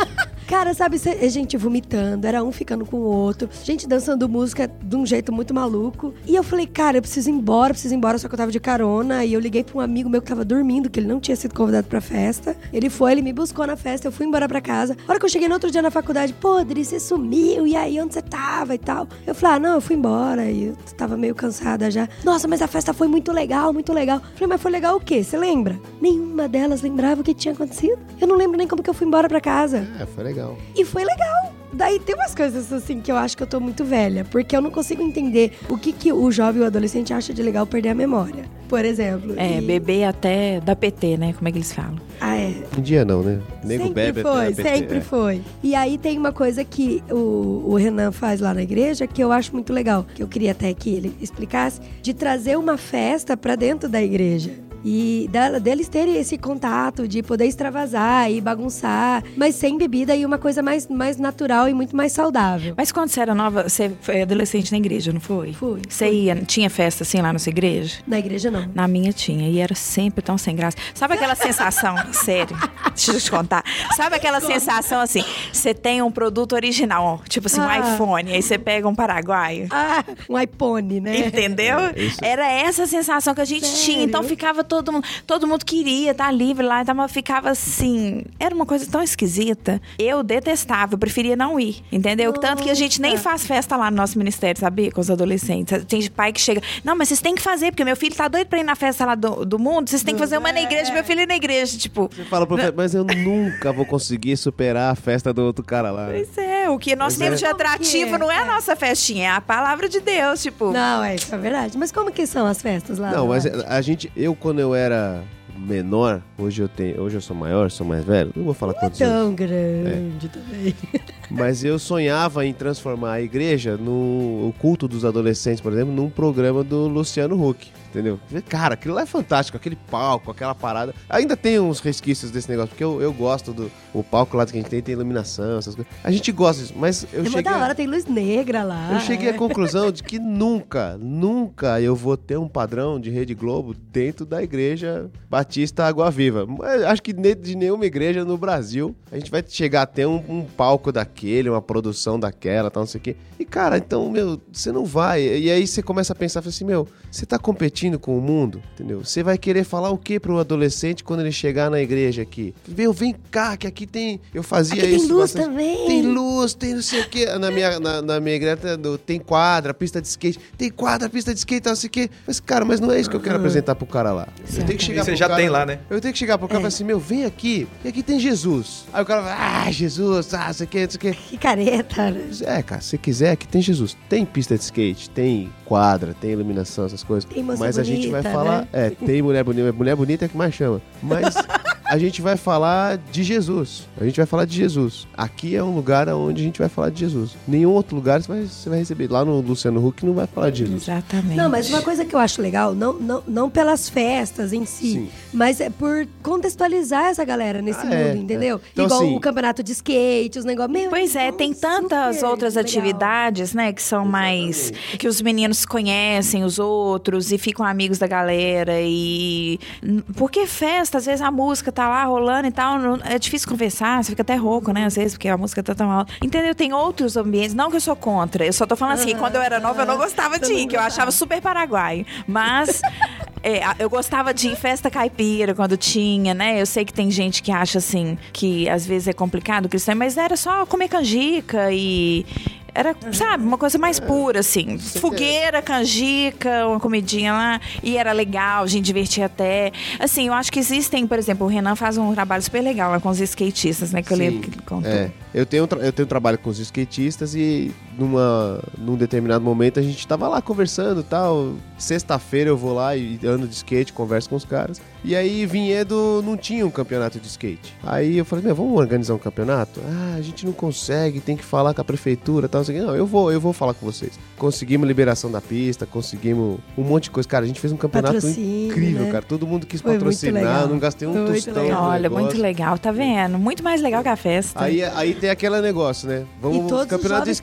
Cara, sabe, cê- a gente vomitando, era um ficando com o outro, gente dançando música de um jeito muito maluco. E eu falei, cara, eu preciso ir embora, preciso ir embora, só que eu tava de carona. E eu liguei pra um amigo meu que tava dormindo, que ele não tinha sido convidado pra festa. Ele foi, ele me buscou na festa, eu fui embora pra casa. A hora que eu cheguei no outro dia na faculdade, pô, Dri, você sumiu, e aí, onde você tava e tal? Eu falei, ah, não, eu fui embora, e eu tava meio cansada já. Nossa, mas a festa foi muito legal, muito legal. Eu falei, mas foi legal o quê? Você lembra? Nenhuma delas lembrava o que tinha acontecido. Eu não lembro nem como que eu fui embora pra casa. É, foi legal. E foi legal. Daí tem umas coisas assim que eu acho que eu tô muito velha, porque eu não consigo entender o que, que o jovem ou o adolescente acha de legal perder a memória. Por exemplo. É, e... beber até da P T, né? Como é que eles falam? Ah, é. Um dia não, né? Nego Sempre bebe foi, até a P T, sempre é. foi. E aí tem uma coisa que o, o Renan faz lá na igreja que eu acho muito legal, que eu queria até que ele explicasse, de trazer uma festa pra dentro da igreja. E da- deles terem esse contato de poder extravasar e bagunçar, mas sem bebida e uma coisa mais, mais natural e muito mais saudável. Mas quando você era nova, você foi adolescente na igreja, não foi? Fui, Você fui. ia, tinha festa assim lá na sua igreja? Na igreja não. Na minha tinha, e era sempre tão sem graça. Sabe aquela sensação, sério, deixa eu te contar. Sabe aquela sensação assim, você tem um produto original, ó, tipo assim, um Ah. iPhone, aí você pega um paraguaio. Ah, um iPhone, né? Entendeu? Era essa sensação que a gente Sério? tinha. Então ficava todo mundo, todo mundo queria estar livre lá, então ficava assim, era uma coisa tão esquisita. Eu detestava, eu preferia não ir, entendeu? Tanto que a gente nem Nossa. faz festa lá no nosso ministério, sabia? Com os adolescentes. Tem pai que chega, não, mas vocês têm que fazer, porque meu filho tá doido pra ir na festa lá do, do mundo, vocês têm que fazer uma na igreja, meu filho ir na igreja, tipo... Você fala, professor, mas eu nunca vou conseguir superar a festa do outro cara lá. Pois é, o que nós Pois temos é. de atrativo não é a nossa festinha, é a palavra de Deus, tipo... Não, é isso, é verdade. Mas como que são as festas lá? Não, no mas Arte? a gente, eu quando eu era menor, hoje eu tenho, hoje eu sou maior, sou mais velho, não vou falar quantos anos, Tão grande também. mas eu sonhava em transformar a igreja no o culto dos adolescentes, por exemplo, num programa do Luciano Huck, entendeu? Cara, aquilo lá é fantástico, aquele palco, aquela parada. Ainda tem uns resquícios desse negócio, porque eu, eu gosto do o palco lá que a gente tem, tem iluminação, essas coisas. A gente gosta disso, mas eu É mó cheguei da a- hora, tem luz negra lá. Eu cheguei é. à conclusão de que nunca, nunca eu vou ter um padrão de Rede Globo dentro da igreja Batista Água Viva. Mas acho que ne- de nenhuma igreja no Brasil a gente vai chegar a ter um, um palco daquele, uma produção daquela, tal, não sei o quê. E, cara, então, meu, você não vai. E aí você começa a pensar fala assim, meu, você tá competindo com o mundo, entendeu? Você vai querer falar o quê pro adolescente quando ele chegar na igreja aqui? Meu, vem cá, que aqui tem... Eu fazia Aqui tem isso luz bastante. também. Tem luz, tem não sei o quê. Na minha, na, na minha igreja do- tem quadra, pista de skate. Tem quadra, pista de skate, tal, não sei o quê. Mas, cara, mas não é isso que eu quero apresentar pro cara lá. Eu tenho que chegar E você pro já cara- tem lá, né? Eu tenho que chegar pro cara e falar assim, meu, vem aqui. E aqui tem Jesus. Aí o cara vai, ah, Jesus, ah, não sei o quê, não sei o quê. Que careta, né? É, cara, se quiser, aqui tem Jesus. Tem pista de skate, tem quadra, tem iluminação, essas coisas. Tem moça Mas a gente vai bonita, falar... né? É, tem mulher bonita. Mulher bonita é que mais chama. Mas... A gente vai falar de Jesus. A gente vai falar de Jesus. Aqui é um lugar onde a gente vai falar de Jesus. Nenhum outro lugar você vai, você vai receber. Lá no Luciano Huck não vai falar de Jesus. Exatamente. Não, mas uma coisa que eu acho legal, não, não, não pelas festas em si, Sim. mas é por contextualizar essa galera nesse Ah, mundo, é, entendeu? é. Então, Igual assim- tanto o campeonato de skate, os negócios. Meu, Pois é, tem nossa, tantas super outras legal. atividades, né, que são mais... Que os meninos conhecem os outros e ficam amigos da galera e... Porque festa, às vezes a música tá lá rolando e tal, não- é difícil conversar, você fica até rouco, né, às vezes, porque a música tá tão alta. Entendeu? Tem outros ambientes, não que eu sou contra, eu só tô falando assim, quando eu era nova eu não gostava de ir, que eu achava super paraguaio, mas... É, a- eu gostava de ir em festa caipira quando tinha, né? Eu sei que tem gente que acha assim, que às vezes é complicado cristão, mas era só comer canjica e. Era, sabe, uma coisa mais pura, assim. Fogueira, canjica, uma comidinha lá. E era legal, a gente divertia até. Assim, eu acho que existem, por exemplo, o Renan faz um trabalho super legal lá com os skatistas, né? Que eu Sim, lembro que ele contou. É, eu tenho, um tra- eu tenho um trabalho com os skatistas e numa, num determinado momento a gente tava lá conversando e tal. Sexta-feira eu vou lá e ando de skate, converso com os caras. E aí Vinhedo não tinha um campeonato de skate. Aí eu falei, meu, vamos organizar um campeonato? Ah, a gente não consegue, tem que falar com a prefeitura e tal. Não, sei o quê. Não, eu vou, eu vou falar com vocês. Conseguimos liberação da pista, conseguimos um monte de coisa. Cara, a gente fez um campeonato Patrocínio, incrível, né? cara. Todo mundo quis Foi muito patrocinar, legal. não gastei um Foi muito tostão. legal. no Olha, negócio. muito legal, tá vendo? Muito mais legal que a festa. Aí, aí tem aquele negócio, né? E Vamos todos os campeonato de jovens queriam skate. estar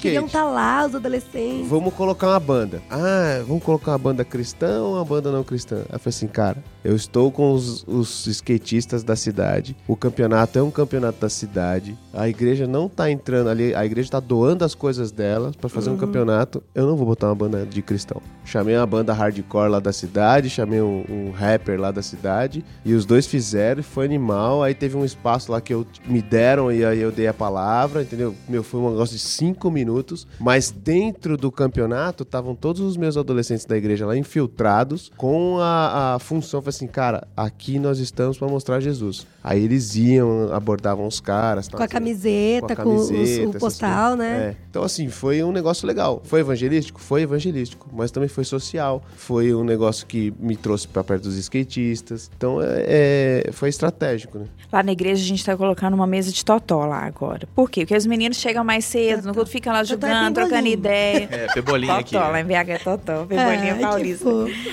embalar os adolescentes. Vamos colocar uma banda. Ah, vamos colocar uma banda cristã ou uma banda não cristã? Aí eu falei assim, cara, eu estou com os, os skatistas da cidade. O campeonato é um campeonato da cidade. A igreja não tá entrando ali, a igreja tá doando as coisas dela pra fazer uhum. um campeonato. Eu não vou botar uma banda de cristão. Chamei uma banda hardcore lá da cidade, chamei um, um rapper lá da cidade, e os dois fizeram, foi animal. Aí teve um espaço lá que eu, me deram e aí eu dei a palavra, entendeu? Meu, foi um negócio de cinco minutos, mas dentro do campeonato estavam todos os meus adolescentes da igreja lá infiltrados com a, a função, falei assim, cara, aqui nós estamos para mostrar Jesus. Aí eles iam, abordavam os caras. Com a camiseta, com, a camiseta, com os, o postal, né? É. Então, assim, foi um negócio legal. Foi evangelístico? Foi evangelístico, mas também foi social. Foi um negócio que me trouxe para perto dos skatistas. Então, é, é, foi estratégico, né? Lá na igreja, a gente tá colocando uma mesa de totó lá agora. Por quê? Porque os meninos chegam mais cedo, no culto ficam lá jogando, trocando ideia. É, pebolinha aqui. Totó, lá em B H é totó, pebolinha é, paulista.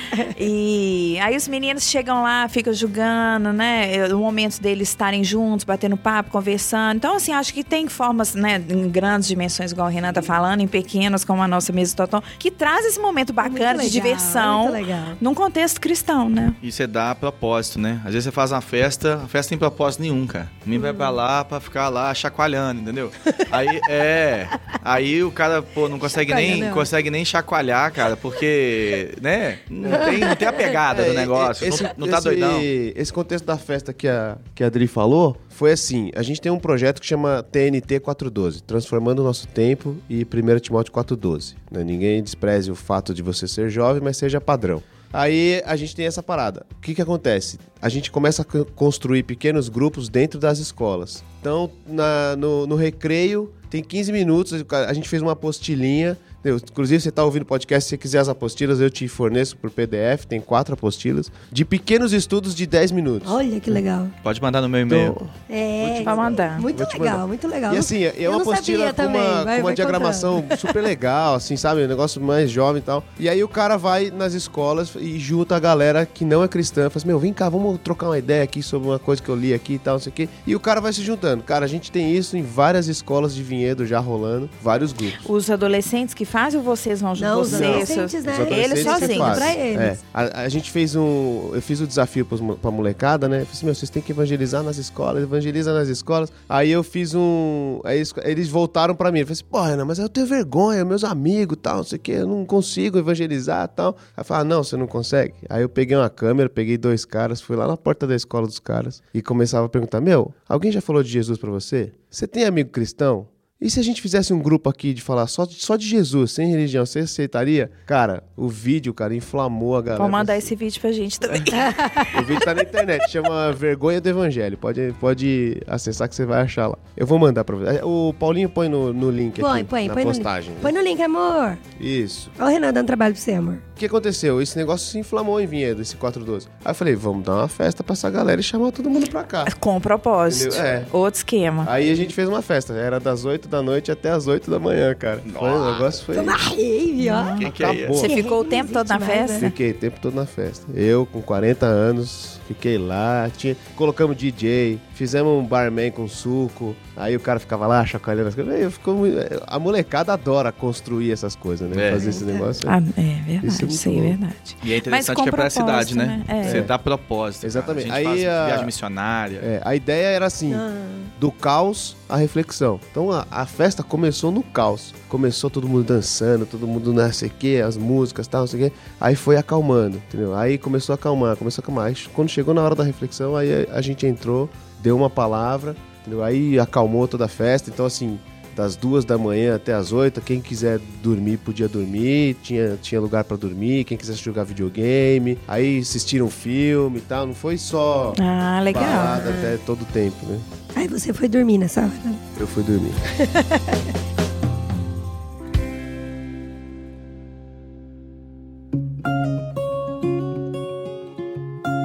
E aí os meninos chegam lá, ficam jogando, né? O momento deles estarem juntos, batendo papo, conversando. Então, assim, acho que tem formas, né, em grandes dimensões, igual a Renan tá falando, em pequenas, como a nossa mesa de totó, que traz esse momento bacana legal, de diversão num contexto cristão, né? E você dá propósito, né? Às vezes você faz uma festa, a festa tem propósito nenhum, cara. Ninguém hum. vai pra lá pra ficar lá chacoalhando, entendeu? Aí, é... Aí o cara, pô, não consegue nem, consegue nem chacoalhar, cara, porque, né? Não tem, não tem a pegada é, do negócio, esse, não, não tá esse, doidão. Esse contexto da festa que a, que a Adri falou, foi assim, a gente tem um projeto que chama T N T quatrocentos e doze, Transformando o Nosso Tempo, e primeiro Timóteo quatro doze. Né? Ninguém despreze o fato de você ser jovem, mas seja padrão. Aí a gente tem essa parada. O que que acontece? A gente começa a construir pequenos grupos dentro das escolas. Então, na, no, no recreio, tem quinze minutos, a gente fez uma apostilinha. Inclusive, você está ouvindo o podcast, se você quiser as apostilas, eu te forneço por P D F, tem quatro apostilas, de pequenos estudos de dez minutos. Olha que legal. Pode mandar no meu e-mail. Então, é, vai mandar. Muito legal, mandar. muito legal. E assim, é uma apostila com uma, vai, com uma diagramação contando. super legal, assim, sabe? Um negócio mais jovem e tal. E aí o cara vai nas escolas e junta a galera que não é cristã, fala assim, meu, vem cá, vamos trocar uma ideia aqui sobre uma coisa que eu li aqui e tal, não sei o quê. E o cara vai se juntando. Cara, a gente tem isso em várias escolas de Vinhedo já rolando, vários grupos. Os adolescentes que fazem ou vocês vão Não, os adolescentes, né? Eles sozinhos, pra eles. É. A, a gente fez um... Eu fiz o desafio pros, pra molecada, né? Eu falei assim, meu, vocês têm que evangelizar nas escolas, evangeliza nas escolas. Aí eu fiz um... Aí eles, eles voltaram pra mim. Eu falei assim, pô, Renan, mas eu tenho vergonha, meus amigos e tal, não sei o que, eu não consigo evangelizar e tal. Aí eu falei, ah, não, você não consegue? Aí eu peguei uma câmera, peguei dois caras, fui lá na porta da escola dos caras e começava a perguntar, meu, alguém já falou de Jesus pra você? Você tem amigo cristão? E se a gente fizesse um grupo aqui de falar só de, só de Jesus, sem religião, você aceitaria? Cara, o vídeo, cara, inflamou a galera. Pode mandar esse vídeo pra gente também. O vídeo tá na internet, chama Vergonha do Evangelho. Pode, pode acessar que você vai achar lá. Eu vou mandar pra você. O Paulinho põe no, no link põe, aqui, põe, na põe postagem. No põe no link, amor. Isso. Olha o Renan dando trabalho pra você, amor. O que aconteceu? Esse negócio se inflamou em Vinhedo, esse quatrocentos e doze. Aí eu falei, vamos dar uma festa pra essa galera e chamar todo mundo pra cá. Com propósito. É. Outro esquema. Aí a gente fez uma festa. Era das oito da noite até as oito da manhã, cara. Foi, o negócio foi... Tô na rave, ó. Que que Acabou. é Você ficou o tempo todo na festa? Fiquei o tempo todo na festa. Eu, com quarenta anos, fiquei lá. Tinha... Colocamos D J, fizemos um barman com suco. Aí o cara ficava lá chacoalhando as coisas. Eu ficou muito... A molecada adora construir essas coisas, né? É. Fazer esse negócio. Ah, é verdade, Isso é, isso aí é verdade. E é interessante que é pra cidade, né? né? É. Você dá propósito. Exatamente. Cara. A gente Aí, faz a... viagem missionária. É, a ideia era assim, Ah. do caos à reflexão. Então a, a festa começou no caos. Começou todo mundo dançando, todo mundo não sei o que, as músicas e tal, não sei o que. Aí foi acalmando, entendeu? Aí começou a acalmar, começou a acalmar. Aí, quando chegou na hora da reflexão, aí a, a gente entrou, deu uma palavra, entendeu? Aí acalmou toda a festa. Então assim, das duas da manhã até as oito, quem quiser dormir podia dormir, tinha, tinha lugar pra dormir, quem quisesse jogar videogame, aí assistiram um filme e tal, não foi só Ah, legal. balada até todo o tempo, né? Aí você foi dormir nessa hora. Eu fui dormir.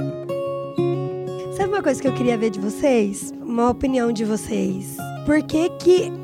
Sabe uma coisa que eu queria ver de vocês? Uma opinião de vocês. Por que que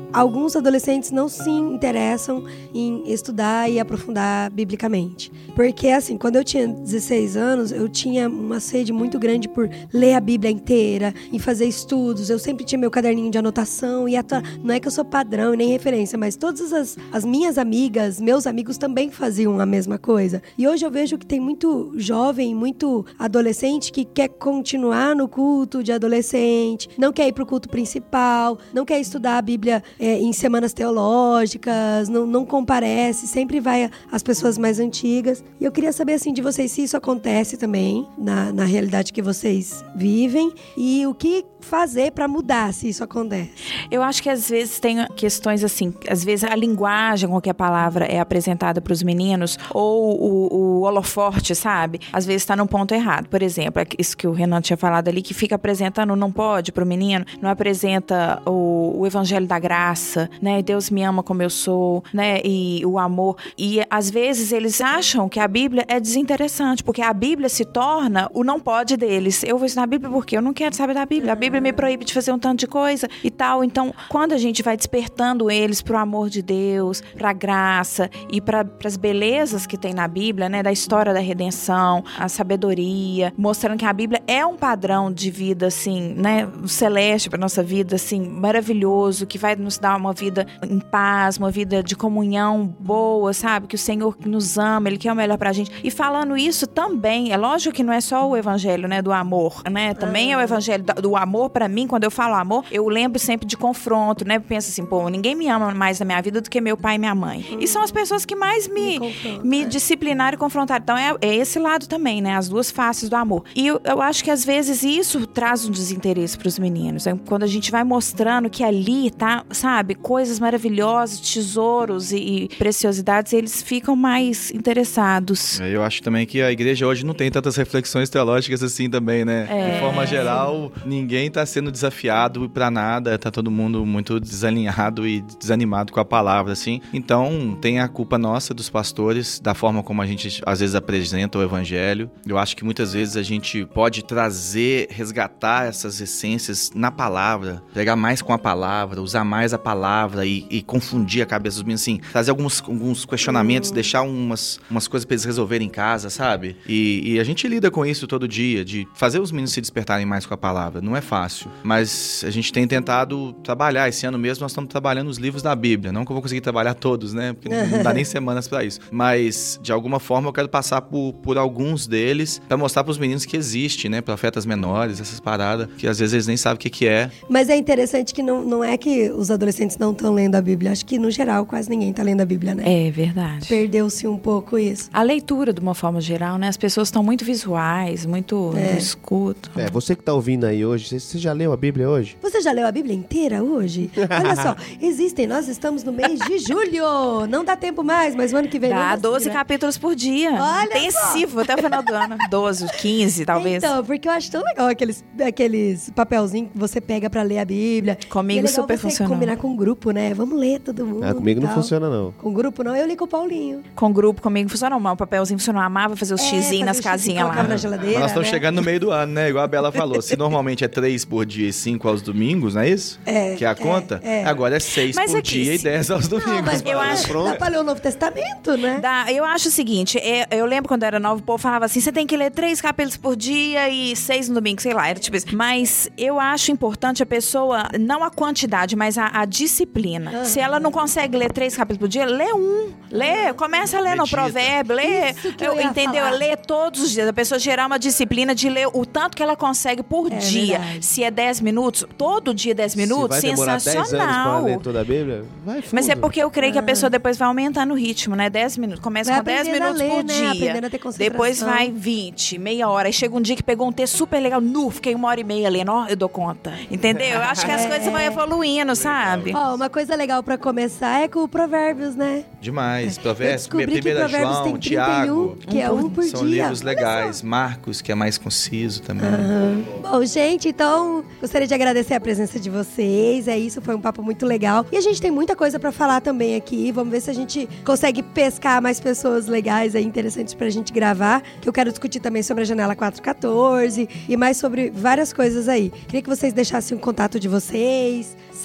alguns adolescentes não se interessam em estudar e aprofundar biblicamente. Porque, assim, quando eu tinha dezesseis anos, eu tinha uma sede muito grande por ler a Bíblia inteira e fazer estudos. Eu sempre tinha meu caderninho de anotação e atu... não é que eu sou padrão e nem referência, mas todas as, as minhas amigas, meus amigos também faziam a mesma coisa. E hoje eu vejo que tem muito jovem, muito adolescente que quer continuar no culto de adolescente, não quer ir pro culto principal, não quer estudar a Bíblia é, em semanas teológicas, não, não comparece, sempre vai às pessoas mais antigas. E eu queria saber, assim, de vocês se isso acontece também na, na realidade que vocês vivem e o que fazer para mudar se isso acontece. Eu acho que às vezes tem questões assim, às vezes a linguagem com que a palavra é apresentada para os meninos ou o, o holoforte, sabe? Às vezes está num ponto errado. Por exemplo, isso que o Renan tinha falado ali, que fica apresentando não pode para o menino, não apresenta o, o evangelho da graça, né? Deus me ama como eu sou, né? E o amor. E às vezes eles acham que a Bíblia é desinteressante, porque a Bíblia se torna o não pode deles. Eu vou ensinar a Bíblia porque eu não quero saber da Bíblia. A Bíblia me proíbe de fazer um tanto de coisa e tal. Então, quando a gente vai despertando eles pro amor de Deus, pra graça e para as belezas que tem na Bíblia, né? Da história da redenção, a sabedoria, mostrando que a Bíblia é um padrão de vida, assim, né? Celeste pra nossa vida, assim, maravilhoso, que vai nos dar uma vida em paz, uma vida de comunhão boa, sabe? Que o Senhor nos ama, Ele quer o melhor pra gente. E falando isso também, é lógico que não é só o evangelho, né? Do amor, né? Também é o evangelho do amor. Pra mim, quando eu falo amor, eu lembro sempre de confronto, né? Penso assim, pô, ninguém me ama mais na minha vida do que meu pai e minha mãe. Hum. E são as pessoas que mais me, me, me é. disciplinaram e confrontaram. Então, é, é esse lado também, né? As duas faces do amor. E eu, eu acho que, às vezes, isso traz um desinteresse pros meninos. É quando a gente vai mostrando que ali, tá, sabe? Coisas maravilhosas, tesouros e, e preciosidades, eles ficam mais interessados. Eu acho também que a igreja hoje não tem tantas reflexões teológicas assim também, né? É. De forma geral, ninguém tá sendo desafiado pra nada, tá todo mundo muito desalinhado e desanimado com a palavra, assim. Então, tem a culpa nossa dos pastores, da forma como a gente às vezes apresenta o evangelho. Eu acho que muitas vezes a gente pode trazer, resgatar essas essências na palavra, pegar mais com a palavra, usar mais a palavra e, e confundir a cabeça dos meninos, assim, trazer alguns, alguns questionamentos, uhum. deixar umas, umas coisas pra eles resolverem em casa, sabe? E, e a gente lida com isso todo dia, de fazer os meninos se despertarem mais com a palavra. Não é fácil, mas a gente tem tentado trabalhar. Esse ano mesmo nós estamos trabalhando os livros da Bíblia. Não que eu vou conseguir trabalhar todos, né? Porque não dá nem semanas pra isso. Mas, de alguma forma, eu quero passar por, por alguns deles pra mostrar pros meninos que existe, né? Profetas menores, essas paradas, que às vezes eles nem sabem o que que é. Mas é interessante que não, não é que os adolescentes não estão lendo a Bíblia. Acho que, no geral, quase ninguém tá lendo a Bíblia, né? É verdade. Perdeu-se um pouco isso. A leitura, de uma forma geral, né? As pessoas estão muito visuais, muito é. escutam. É, você que tá ouvindo aí hoje, você já leu a Bíblia hoje? Você já leu a Bíblia inteira hoje? Olha só, existem, nós estamos no mês de julho. Não dá tempo mais, mas o ano que vem... Dá doze capítulos por dia. Olha intensivo, só. Até o final do ano. doze, quinze, talvez. Então, porque eu acho tão legal aqueles, aqueles papelzinhos que você pega pra ler a Bíblia. Comigo é super você funcionou. Combinar com um grupo, né? Vamos ler todo mundo. Ah, comigo não tal. funciona, não. Com grupo não, eu li com o Paulinho. Com grupo, comigo funcionou. Mas o papelzinho funcionou. Eu amava fazer os É, xizinhos nas fazer o xizinho, casinhas lá. colocava na geladeira, Mas nós estamos né? chegando no meio do ano, né? Igual a Bela falou. Se normalmente é três por dia e cinco aos domingos, não é isso? É. Que é a conta? É, é. Agora é seis Mas por aqui, dia e se- dez aos domingos. Não, mas eu acho- dá pra ler o Novo Testamento, né? Dá, eu acho o seguinte, é, eu lembro quando eu era nova, o povo falava assim, você tem que ler três capítulos por dia e seis no domingo, sei lá, era tipo isso. Mas eu acho importante a pessoa, não a quantidade, mas a, a disciplina. Uhum. Se ela não consegue ler três capítulos por dia, lê um. Lê, começa a ler no Medita. provérbio, lê, Isso que eu ia entendeu? falar. Lê todos os dias. A pessoa gerar uma disciplina de ler o tanto que ela consegue por É dia. verdade. Se é dez minutos, todo dia dez minutos, Se vai demorar dez anos pra sensacional. ler toda a Bíblia, vai fundo. Mas é porque eu creio que a pessoa depois vai aumentar no ritmo, né? dez minutos. Começa Vai com dez aprendendo a minutos ler, por né? dia. Aprendendo a ter concentração. Depois vai vinte, meia hora. Aí chega um dia que pegou um texto super legal. Nu, fiquei uma hora e meia lendo. Ó, eu dou conta. Entendeu? Eu acho que as É. coisas vão evoluindo, sabe? Ó, uma coisa legal pra começar é com o Provérbios, né? Demais. Eu Provérbios, descobri que primeira Provérbios João, tem trinta e um, Tiago. que é um por São dia. livros Olha legais. só. Marcos, que é mais conciso também. Bom, gente, então gostaria de agradecer a presença de vocês. É isso, foi um papo muito legal. E a gente tem muita coisa pra falar também aqui. Vamos ver se a gente consegue pescar mais pessoas legais aí, interessantes pra gente gravar. Que eu quero discutir também sobre a Janela quatrocentos e quatorze e mais sobre várias coisas aí. Queria que vocês deixassem o contato de vocês, site,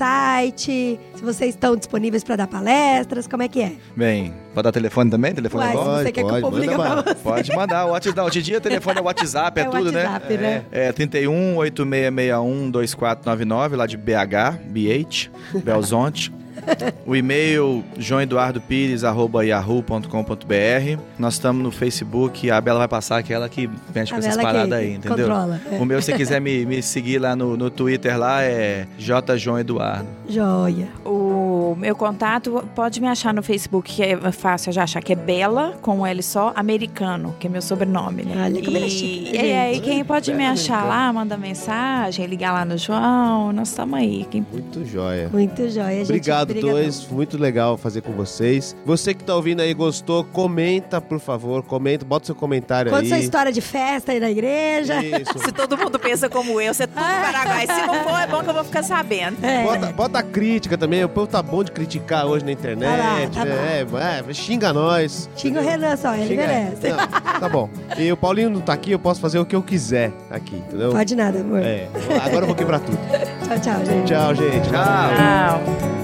site, se vocês estão disponíveis para dar palestras, como é que é? Bem, pode dar telefone também? Telefone Uai, é se bom? você quer que o pode, povo liga manda pra você. Pode mandar. O WhatsApp, não, hoje em dia o telefone é WhatsApp, é, É o tudo, WhatsApp, né? né? É, é trinta e um, oito seis seis um, dois quatro nove nove, lá de B H, B H, Belzonte. O e-mail joão eduardo pires arroba yahoo ponto com ponto b r. Nós estamos no Facebook, a Bela vai passar, aquela que mexe A com essas Bela paradas que aí, entendeu? controla, é. O meu, se você quiser me, me seguir lá no, no Twitter, lá é J João Eduardo. Joia. O meu contato, pode me achar no Facebook, que é fácil já achar, que é Bela, com um L só, Americano, que é meu sobrenome, né? Olha como e, ele é chique, e aí, gente. quem pode me achar lá, manda mensagem, ligar lá no João, nós estamos aí. Quem... Muito joia. Muito joia, gente. Obrigado, Obrigadão. dois. Muito legal fazer com vocês. Você que tá ouvindo aí, gostou, comenta, por favor. Comenta, bota seu comentário Conta aí. sua história de festa aí na igreja. Isso. Se todo mundo pensa como eu, você é tudo Paraguai. Se não for, é bom que eu vou ficar sabendo. É. Bota, bota a crítica também. O povo tá bom de criticar hoje na internet. Tá lá, tá é, é, xinga nós. Xinga o Renan só, ele Xinga- merece. Não, tá bom. E o Paulinho não tá aqui, eu posso fazer o que eu quiser aqui, entendeu? Pode nada, amor. É, agora eu vou quebrar tudo. Tchau, tchau, gente. Tchau, gente. Tchau. Tchau.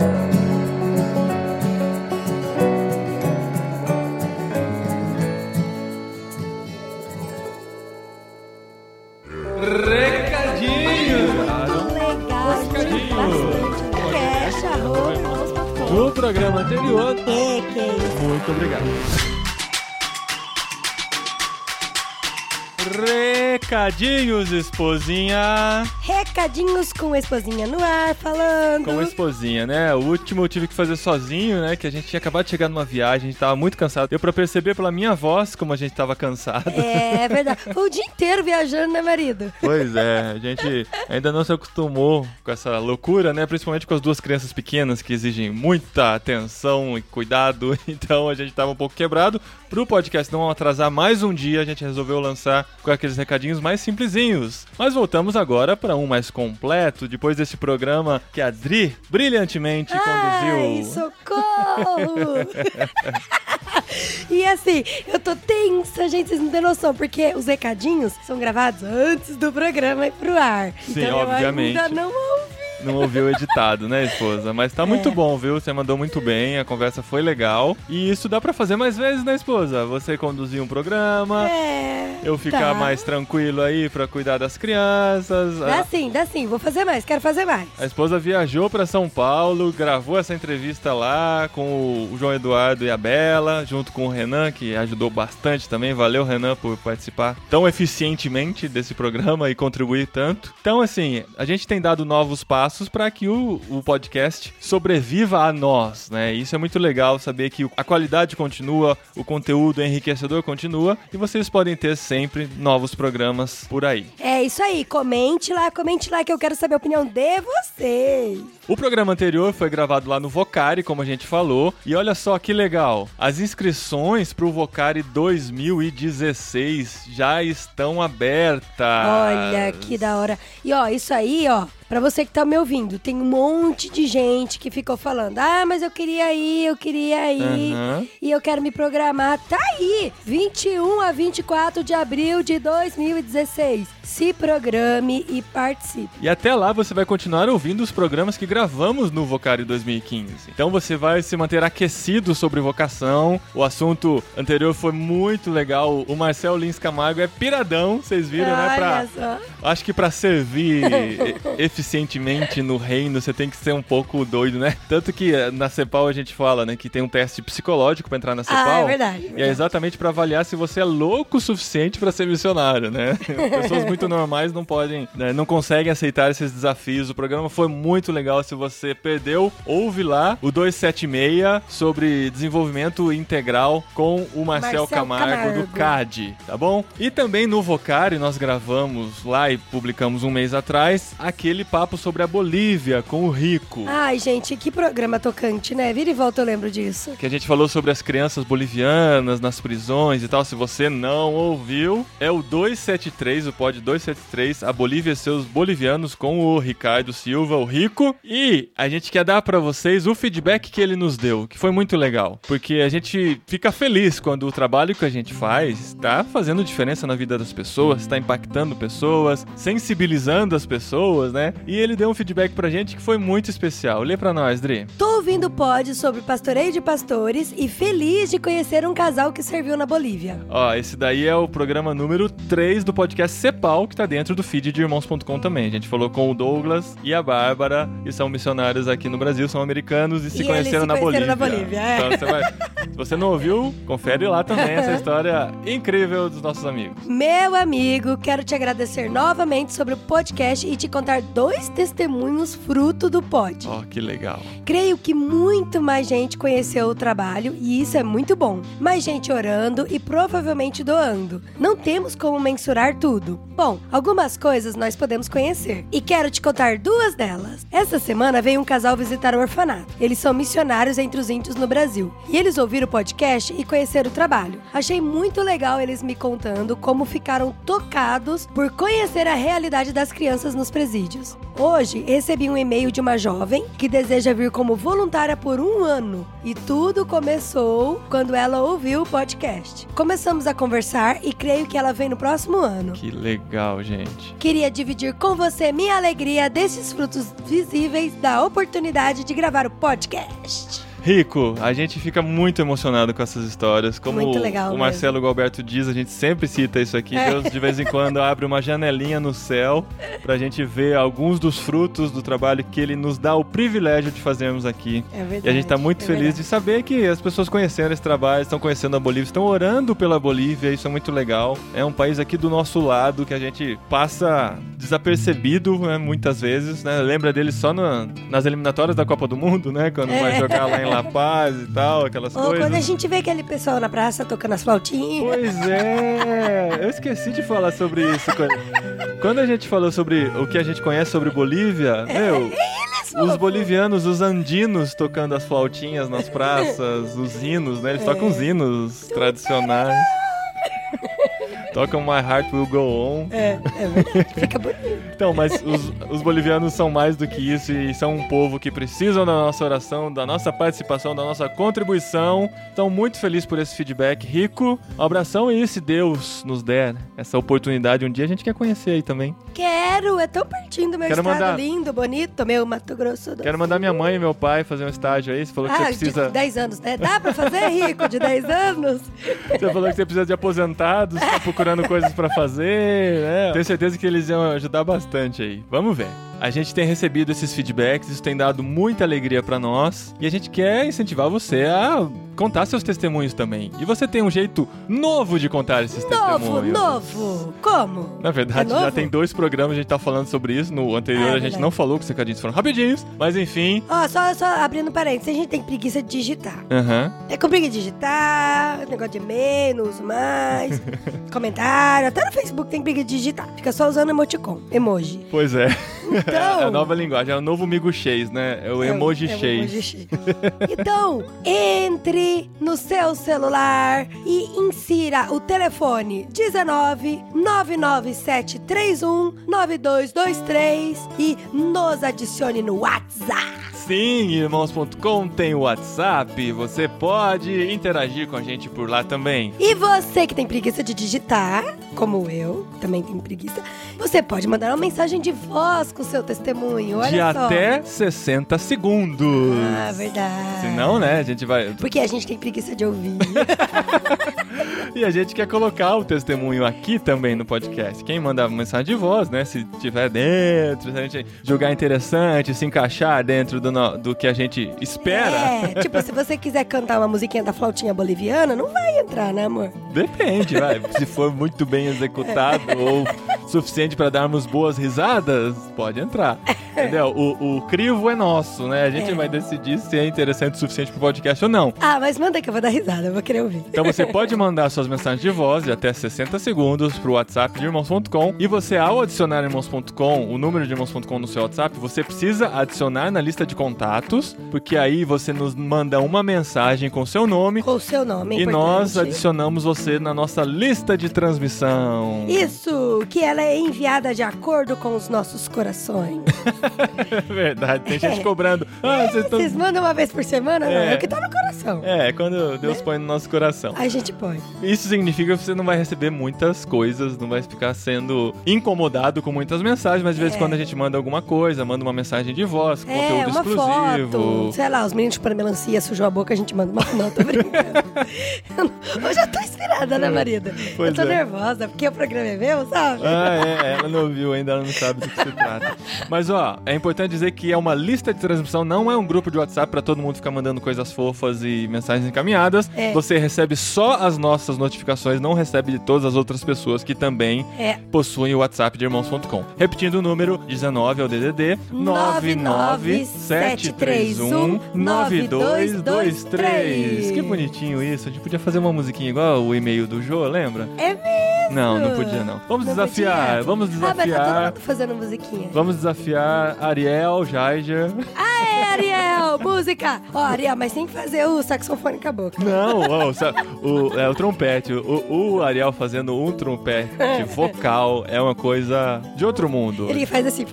Recadinho! Legal, Recadinho. bastante. Fecha, arroba. No programa anterior, Que, que isso. muito obrigado. Recadinhos, esposinha. Recadinhos com a esposinha no ar, falando. Com a esposinha, né? O último eu tive que fazer sozinho, né? Que a gente tinha acabado de chegar numa viagem, a gente tava muito cansado. Deu pra perceber pela minha voz como a gente tava cansado. É, é verdade. Foi o dia inteiro viajando, né, marido? Pois é, a gente ainda não se acostumou com essa loucura, né? Principalmente com as duas crianças pequenas que exigem muita atenção e cuidado. Então a gente tava um pouco quebrado. Pro podcast não atrasar mais um dia, a gente resolveu lançar com aqueles recadinhos mais simplesinhos. Mas voltamos agora para um mais completo, depois desse programa que a Dri brilhantemente Ai, conduziu. socorro! E assim, eu tô tensa, gente, vocês não têm noção, porque os recadinhos são gravados antes do programa ir pro ar. Sim, então obviamente. eu ainda não ouvi. Não ouviu editado, né, esposa? Mas tá muito É. bom, viu? Você mandou muito bem, a conversa foi legal. E isso dá pra fazer mais vezes, né, esposa? Você conduzir um programa, É, eu ficar tá. mais tranquilo aí pra cuidar das crianças. Dá A, sim, dá sim, vou fazer mais, quero fazer mais. a esposa viajou pra São Paulo, gravou essa entrevista lá com o João Eduardo e a Bela, junto com o Renan, que ajudou bastante também. Valeu, Renan, por participar tão eficientemente desse programa e contribuir tanto. Então, assim, a gente tem dado novos passos para que o, o podcast sobreviva a nós, né? Isso é muito legal, saber que a qualidade continua, o conteúdo enriquecedor continua e vocês podem ter sempre novos programas por aí. É isso aí, comente lá, comente lá que eu quero saber a opinião de vocês. O programa anterior foi gravado lá no Vocari, como a gente falou, e olha só que legal, as inscrições para o Vocari dois mil e dezesseis já estão abertas. Olha que da hora. E ó, isso aí, ó, pra você que tá me ouvindo, tem um monte de gente que ficou falando: ah, mas eu queria ir, eu queria ir, Aham. e eu quero me programar. Tá aí, vinte e um a vinte e quatro de abril de dois mil e dezesseis. Se programe e participe. E até lá você vai continuar ouvindo os programas que gravamos no Vocari dois mil e quinze. Então você vai se manter aquecido sobre vocação. O assunto anterior foi muito legal. O Marcel Lins Camargo é piradão, vocês viram, né? Pra, Olha só. acho que pra servir e- eficientemente no reino, você tem que ser um pouco doido, né? Tanto que eh, na CEPAL a gente fala, né, que tem um teste psicológico pra entrar na CEPAL. Ah, é verdade, é E é verdade. exatamente pra avaliar se você é louco o suficiente pra ser missionário, né? Pessoas muito normais não podem, né, não conseguem aceitar esses desafios. O programa foi muito legal. Se você perdeu, ouve lá o duzentos e setenta e seis sobre desenvolvimento integral com o Marcel, Marcel Camargo, Camargo. do C A D, tá bom? E também no Vocari nós gravamos lá e publicamos um mês atrás aquele papo sobre a Bolívia com o Rico. Ai, gente, que programa tocante, né? Vira e volta, eu lembro disso. Que a gente falou sobre as crianças bolivianas nas prisões e tal. Se você não ouviu, é o duzentos e setenta e três, o pod duzentos e setenta e três, A Bolívia e Seus Bolivianos, com o Ricardo Silva, o Rico. E a gente quer dar pra vocês o feedback que ele nos deu, que foi muito legal. Porque a gente fica feliz quando o trabalho que a gente faz tá fazendo diferença na vida das pessoas, está impactando pessoas, sensibilizando as pessoas, né? E ele deu um feedback pra gente que foi muito especial. Lê pra nós, Dri. Tô ouvindo o pod sobre pastoreio de pastores e feliz de conhecer um casal que serviu na Bolívia. Ó, esse daí é o programa número três do podcast Cepal, que tá dentro do feed de irmãos ponto com também. A gente falou com o Douglas e a Bárbara, que são missionários aqui no Brasil, são americanos e se E conheceram, eles se na, conheceram Bolívia. na Bolívia, é. Então você vai... Se você não ouviu, confere lá também essa história incrível dos nossos amigos. Meu amigo, quero te agradecer novamente sobre o podcast e te contar dois testemunhos fruto do pod. Ó, que legal. Creio que muito mais gente conheceu o trabalho e isso é muito bom. Mais gente orando e provavelmente doando. Não temos como mensurar tudo. Bom, algumas coisas nós podemos conhecer e quero te contar duas delas. Essa semana veio um casal visitar o orfanato. Eles são missionários entre os índios no Brasil e eles ouviram o podcast e conheceram o trabalho. Achei muito legal eles me contando como ficaram tocados por conhecer a realidade das crianças nos presídios. Hoje, recebi um e-mail de uma jovem que deseja vir como voluntária por um ano. E tudo começou quando ela ouviu o podcast. Começamos a conversar e creio que ela vem no próximo ano. Que legal, gente. Queria dividir com você minha alegria desses frutos visíveis da oportunidade de gravar o podcast. Rico, a gente fica muito emocionado com essas histórias. Como Muito legal o Marcelo Galberto diz, a gente sempre cita isso aqui. Deus de vez em quando abre uma janelinha no céu pra gente ver alguns dos frutos do trabalho que ele nos dá o privilégio de fazermos aqui. É verdade. E a gente tá muito é feliz verdade. de saber que as pessoas conheceram esse trabalho, estão conhecendo a Bolívia, estão orando pela Bolívia, isso é muito legal. É um país aqui do nosso lado que a gente passa desapercebido, né, muitas vezes, né? Lembra dele só no, nas eliminatórias da Copa do Mundo, né? Quando É. vai jogar lá em La Paz e tal, aquelas Ou coisas. quando a gente vê aquele pessoal na praça tocando as flautinhas. Pois é, eu esqueci de falar sobre isso. Quando- Quando a gente falou sobre o que a gente conhece sobre Bolívia, meu, os bolivianos, os andinos tocando as flautinhas nas praças, os hinos, né? Eles tocam os hinos tradicionais. Tocam My Heart Will Go On. É, é verdade. Fica bonito. Então, mas os, os bolivianos são mais do que isso e são um povo que precisam da nossa oração, da nossa participação, da nossa contribuição. Então, muito feliz por esse feedback. Rico, um abração e se Deus nos der essa oportunidade, um dia a gente quer conhecer aí também. Quero, é tão pertinho do meu Quero estado mandar- lindo, bonito, meu Mato Grosso do Quero mandar minha mãe e meu pai fazer um estágio aí. Você falou que Ah, você precisa... de dez anos, né? Dá pra fazer, Rico, de dez anos? Você falou que você precisa de aposentados, tá procurando coisas pra fazer, né? Tenho certeza que eles iam ajudar bastante aí. Vamos ver. A gente tem recebido esses feedbacks, isso tem dado muita alegria pra nós e a gente quer incentivar você a contar seus testemunhos também. E você tem um jeito novo de contar esses Novo, testemunhos. novo. Como? Na verdade, É novo? já tem dois programas a gente tá falando sobre isso. No anterior Ah, é a gente verdade. não falou, que os recadinhos foram rapidinhos, mas enfim. Ó, só, só abrindo parênteses, a gente tem preguiça de digitar. Aham. É com preguiça de digitar, negócio de e-mail, não uso mais, comentário, até no Facebook tem preguiça de digitar. Fica só usando emoticon, emoji. Pois é. Então... É a nova linguagem, é o novo Migo Chase, né? É o É o- emoji é o Chase. emoji chase. Então, entre no seu celular e insira o telefone dezenove, nove nove sete três um, nove dois dois três e nos adicione no WhatsApp. Sim, irmãos ponto com tem o WhatsApp, você pode interagir com a gente por lá também. E você que tem preguiça de digitar, como eu, também tenho preguiça, você pode mandar uma mensagem de voz com o seu testemunho, olha de só. até sessenta segundos. Ah, verdade. Senão, né, a gente vai... Porque a gente tem preguiça de ouvir. E a gente quer colocar o testemunho aqui também no podcast. Quem mandar mensagem de voz, né, se tiver dentro, se a gente julgar interessante, se encaixar dentro do, no- do que a gente espera... É, tipo, se você quiser cantar uma musiquinha da flautinha boliviana, não vai entrar, né, amor? Depende, vai. Se for muito bem executado ou suficiente pra darmos boas risadas, pode entrar. Entendeu? O, o crivo é nosso, né? A gente É. vai decidir se é interessante o suficiente pro podcast ou não. Ah, mas manda que eu vou dar risada, eu vou querer ouvir. Então você pode mandar suas mensagens de voz de até sessenta segundos pro WhatsApp de irmãos ponto com. E você, ao adicionar irmãos ponto com, o número de irmãos ponto com no seu WhatsApp, você precisa adicionar na lista de contatos, porque aí você nos manda uma mensagem com seu nome Com o seu nome, é e nós importante. adicionamos você na nossa lista de transmissão. Isso, que é ela é enviada de acordo com os nossos corações. É verdade, tem gente é. cobrando. Ah, vocês, tão... vocês mandam uma vez por semana? É. Não, é o que tá no coração. É, quando Deus né? põe no nosso coração. A gente põe. Isso significa que você não vai receber muitas coisas, não vai ficar sendo incomodado com muitas mensagens, mas de vez em é. quando a gente manda alguma coisa, manda uma mensagem de voz, é, conteúdo uma exclusivo. Foto, sei lá, os meninos chupando melancia, sujou a boca, a gente manda uma foto. Não, tô brincando. Eu já tô inspirada, né, marido? Pois eu tô é. nervosa, porque o programa é meu, sabe? Ah, é, ela não ouviu ainda, ela não sabe do que se trata. Mas, ó, é importante dizer que é uma lista de transmissão, não é um grupo de WhatsApp pra todo mundo ficar mandando coisas fofas e mensagens encaminhadas. É. Você recebe só as nossas notificações, não recebe de todas as outras pessoas que também é. possuem o WhatsApp de irmãos ponto com. Repetindo o número, dezenove é o D D D nove nove sete três um nove dois dois três. Que bonitinho isso. A gente podia fazer uma musiquinha igual o e-mail do Jô, lembra? É mesmo? Não, não podia não. Vamos não desafiar, podia. vamos desafiar. Ah, mas tá todo mundo fazendo musiquinha. Vamos desafiar Ariel, Jaiger. Aê, Ariel, música. Ó, Ariel, mas tem que fazer o saxofone com a boca. Não, ó, o, o, é o trompete. O, o Ariel fazendo um trompete vocal é uma coisa de outro mundo. Ele faz assim...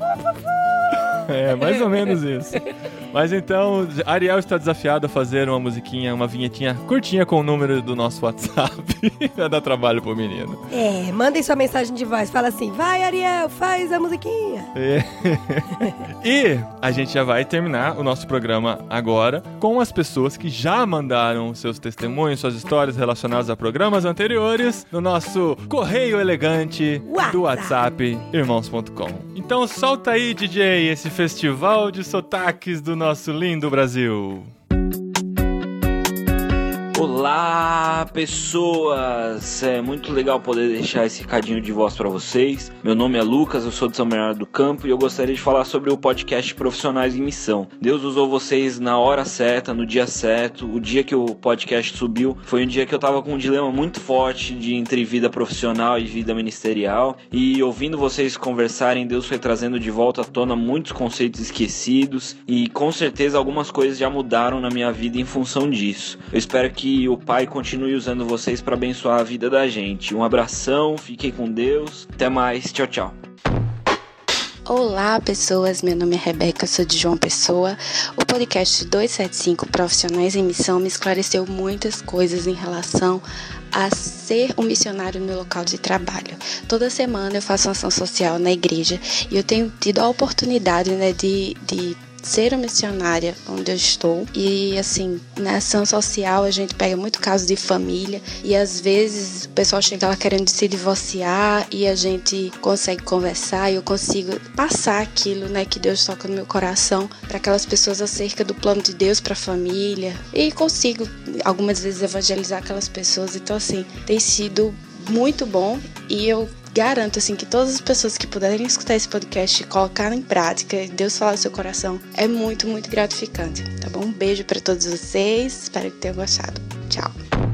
É, mais ou menos isso. Mas então, Ariel está desafiado a fazer uma musiquinha, uma vinhetinha curtinha com o número do nosso WhatsApp. Vai dar trabalho pro menino. É, mandem sua mensagem de voz. Fala assim, vai Ariel, faz a musiquinha. É. E a gente já vai terminar o nosso programa agora com as pessoas que já mandaram seus testemunhos, suas histórias relacionadas a programas anteriores no nosso correio elegante WhatsApp. do WhatsApp irmãos ponto com. Então solta aí, D J, esse festival de sotaques do nosso lindo Brasil. Olá, pessoas! É muito legal poder deixar esse recadinho de voz para vocês. Meu nome é Lucas, eu sou de São Bernardo do Campo e eu gostaria de falar sobre o podcast Profissionais em Missão. Deus usou vocês na hora certa, no dia certo. O dia que o podcast subiu foi um dia que eu tava com um dilema muito forte de entre vida profissional e vida ministerial. E ouvindo vocês conversarem, Deus foi trazendo de volta à tona muitos conceitos esquecidos e com certeza algumas coisas já mudaram na minha vida em função disso. Eu espero que o Pai continue usando vocês para abençoar a vida da gente. Um abração, fiquem com Deus. Até mais, tchau, tchau. Olá, pessoas. Meu nome é Rebeca, sou de João Pessoa. O podcast duzentos e setenta e cinco Profissionais em Missão me esclareceu muitas coisas em relação a ser um missionário no meu local de trabalho. Toda semana eu faço uma ação social na igreja e eu tenho tido a oportunidade, né, de... de ser uma missionária onde eu estou. E assim, na ação social a gente pega muito caso de família e às vezes o pessoal chega lá querendo se divorciar e a gente consegue conversar e eu consigo passar aquilo, né, que Deus toca no meu coração para aquelas pessoas acerca do plano de Deus para a família e consigo algumas vezes evangelizar aquelas pessoas. Então assim, tem sido muito bom e eu garanto assim que todas as pessoas que puderem escutar esse podcast e colocar em prática, Deus falar no seu coração, é muito, muito gratificante, tá bom? Um beijo para todos vocês, espero que tenham gostado. Tchau!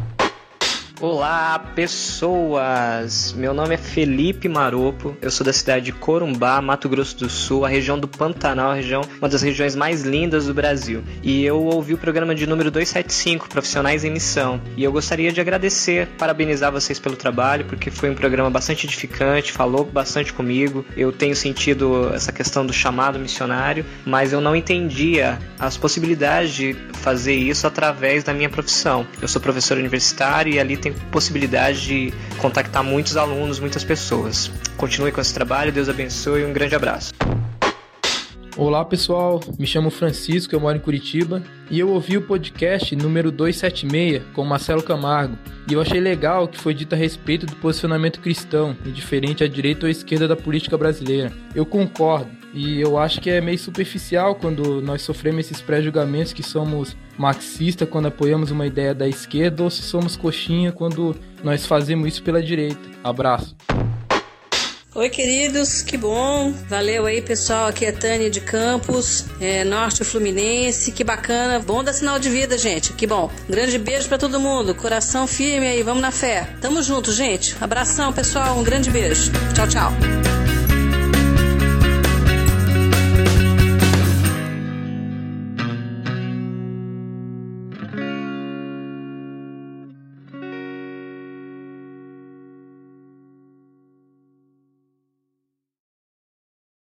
Olá, pessoas! Meu nome é Felipe Maropo, eu sou da cidade de Corumbá, Mato Grosso do Sul, a região do Pantanal, a região, uma das regiões mais lindas do Brasil. E eu ouvi o programa de número duzentos e setenta e cinco, Profissionais em Missão. E eu gostaria de agradecer, parabenizar vocês pelo trabalho, porque foi um programa bastante edificante, falou bastante comigo. Eu tenho sentido essa questão do chamado missionário, mas eu não entendia as possibilidades de fazer isso através da minha profissão. Eu sou professor universitário e ali tem possibilidade de contactar muitos alunos, muitas pessoas. Continue com esse trabalho, Deus abençoe e um grande abraço. Olá pessoal, me chamo Francisco, eu moro em Curitiba e eu ouvi o podcast número duzentos e setenta e seis com Marcelo Camargo e eu achei legal que foi dito a respeito do posicionamento cristão, indiferente à direita ou à esquerda da política brasileira. Eu concordo e eu acho que é meio superficial quando nós sofremos esses pré-julgamentos que somos marxistas quando apoiamos uma ideia da esquerda ou se somos coxinha quando nós fazemos isso pela direita. Abraço. Oi, queridos, que bom. Valeu aí, pessoal. Aqui é Tânia de Campos, é, Norte Fluminense. Que bacana. Bom dar sinal de vida, gente. Que bom. Um grande beijo pra todo mundo. Coração firme aí, vamos na fé. Tamo junto, gente. Abração, pessoal. Um grande beijo. Tchau, tchau.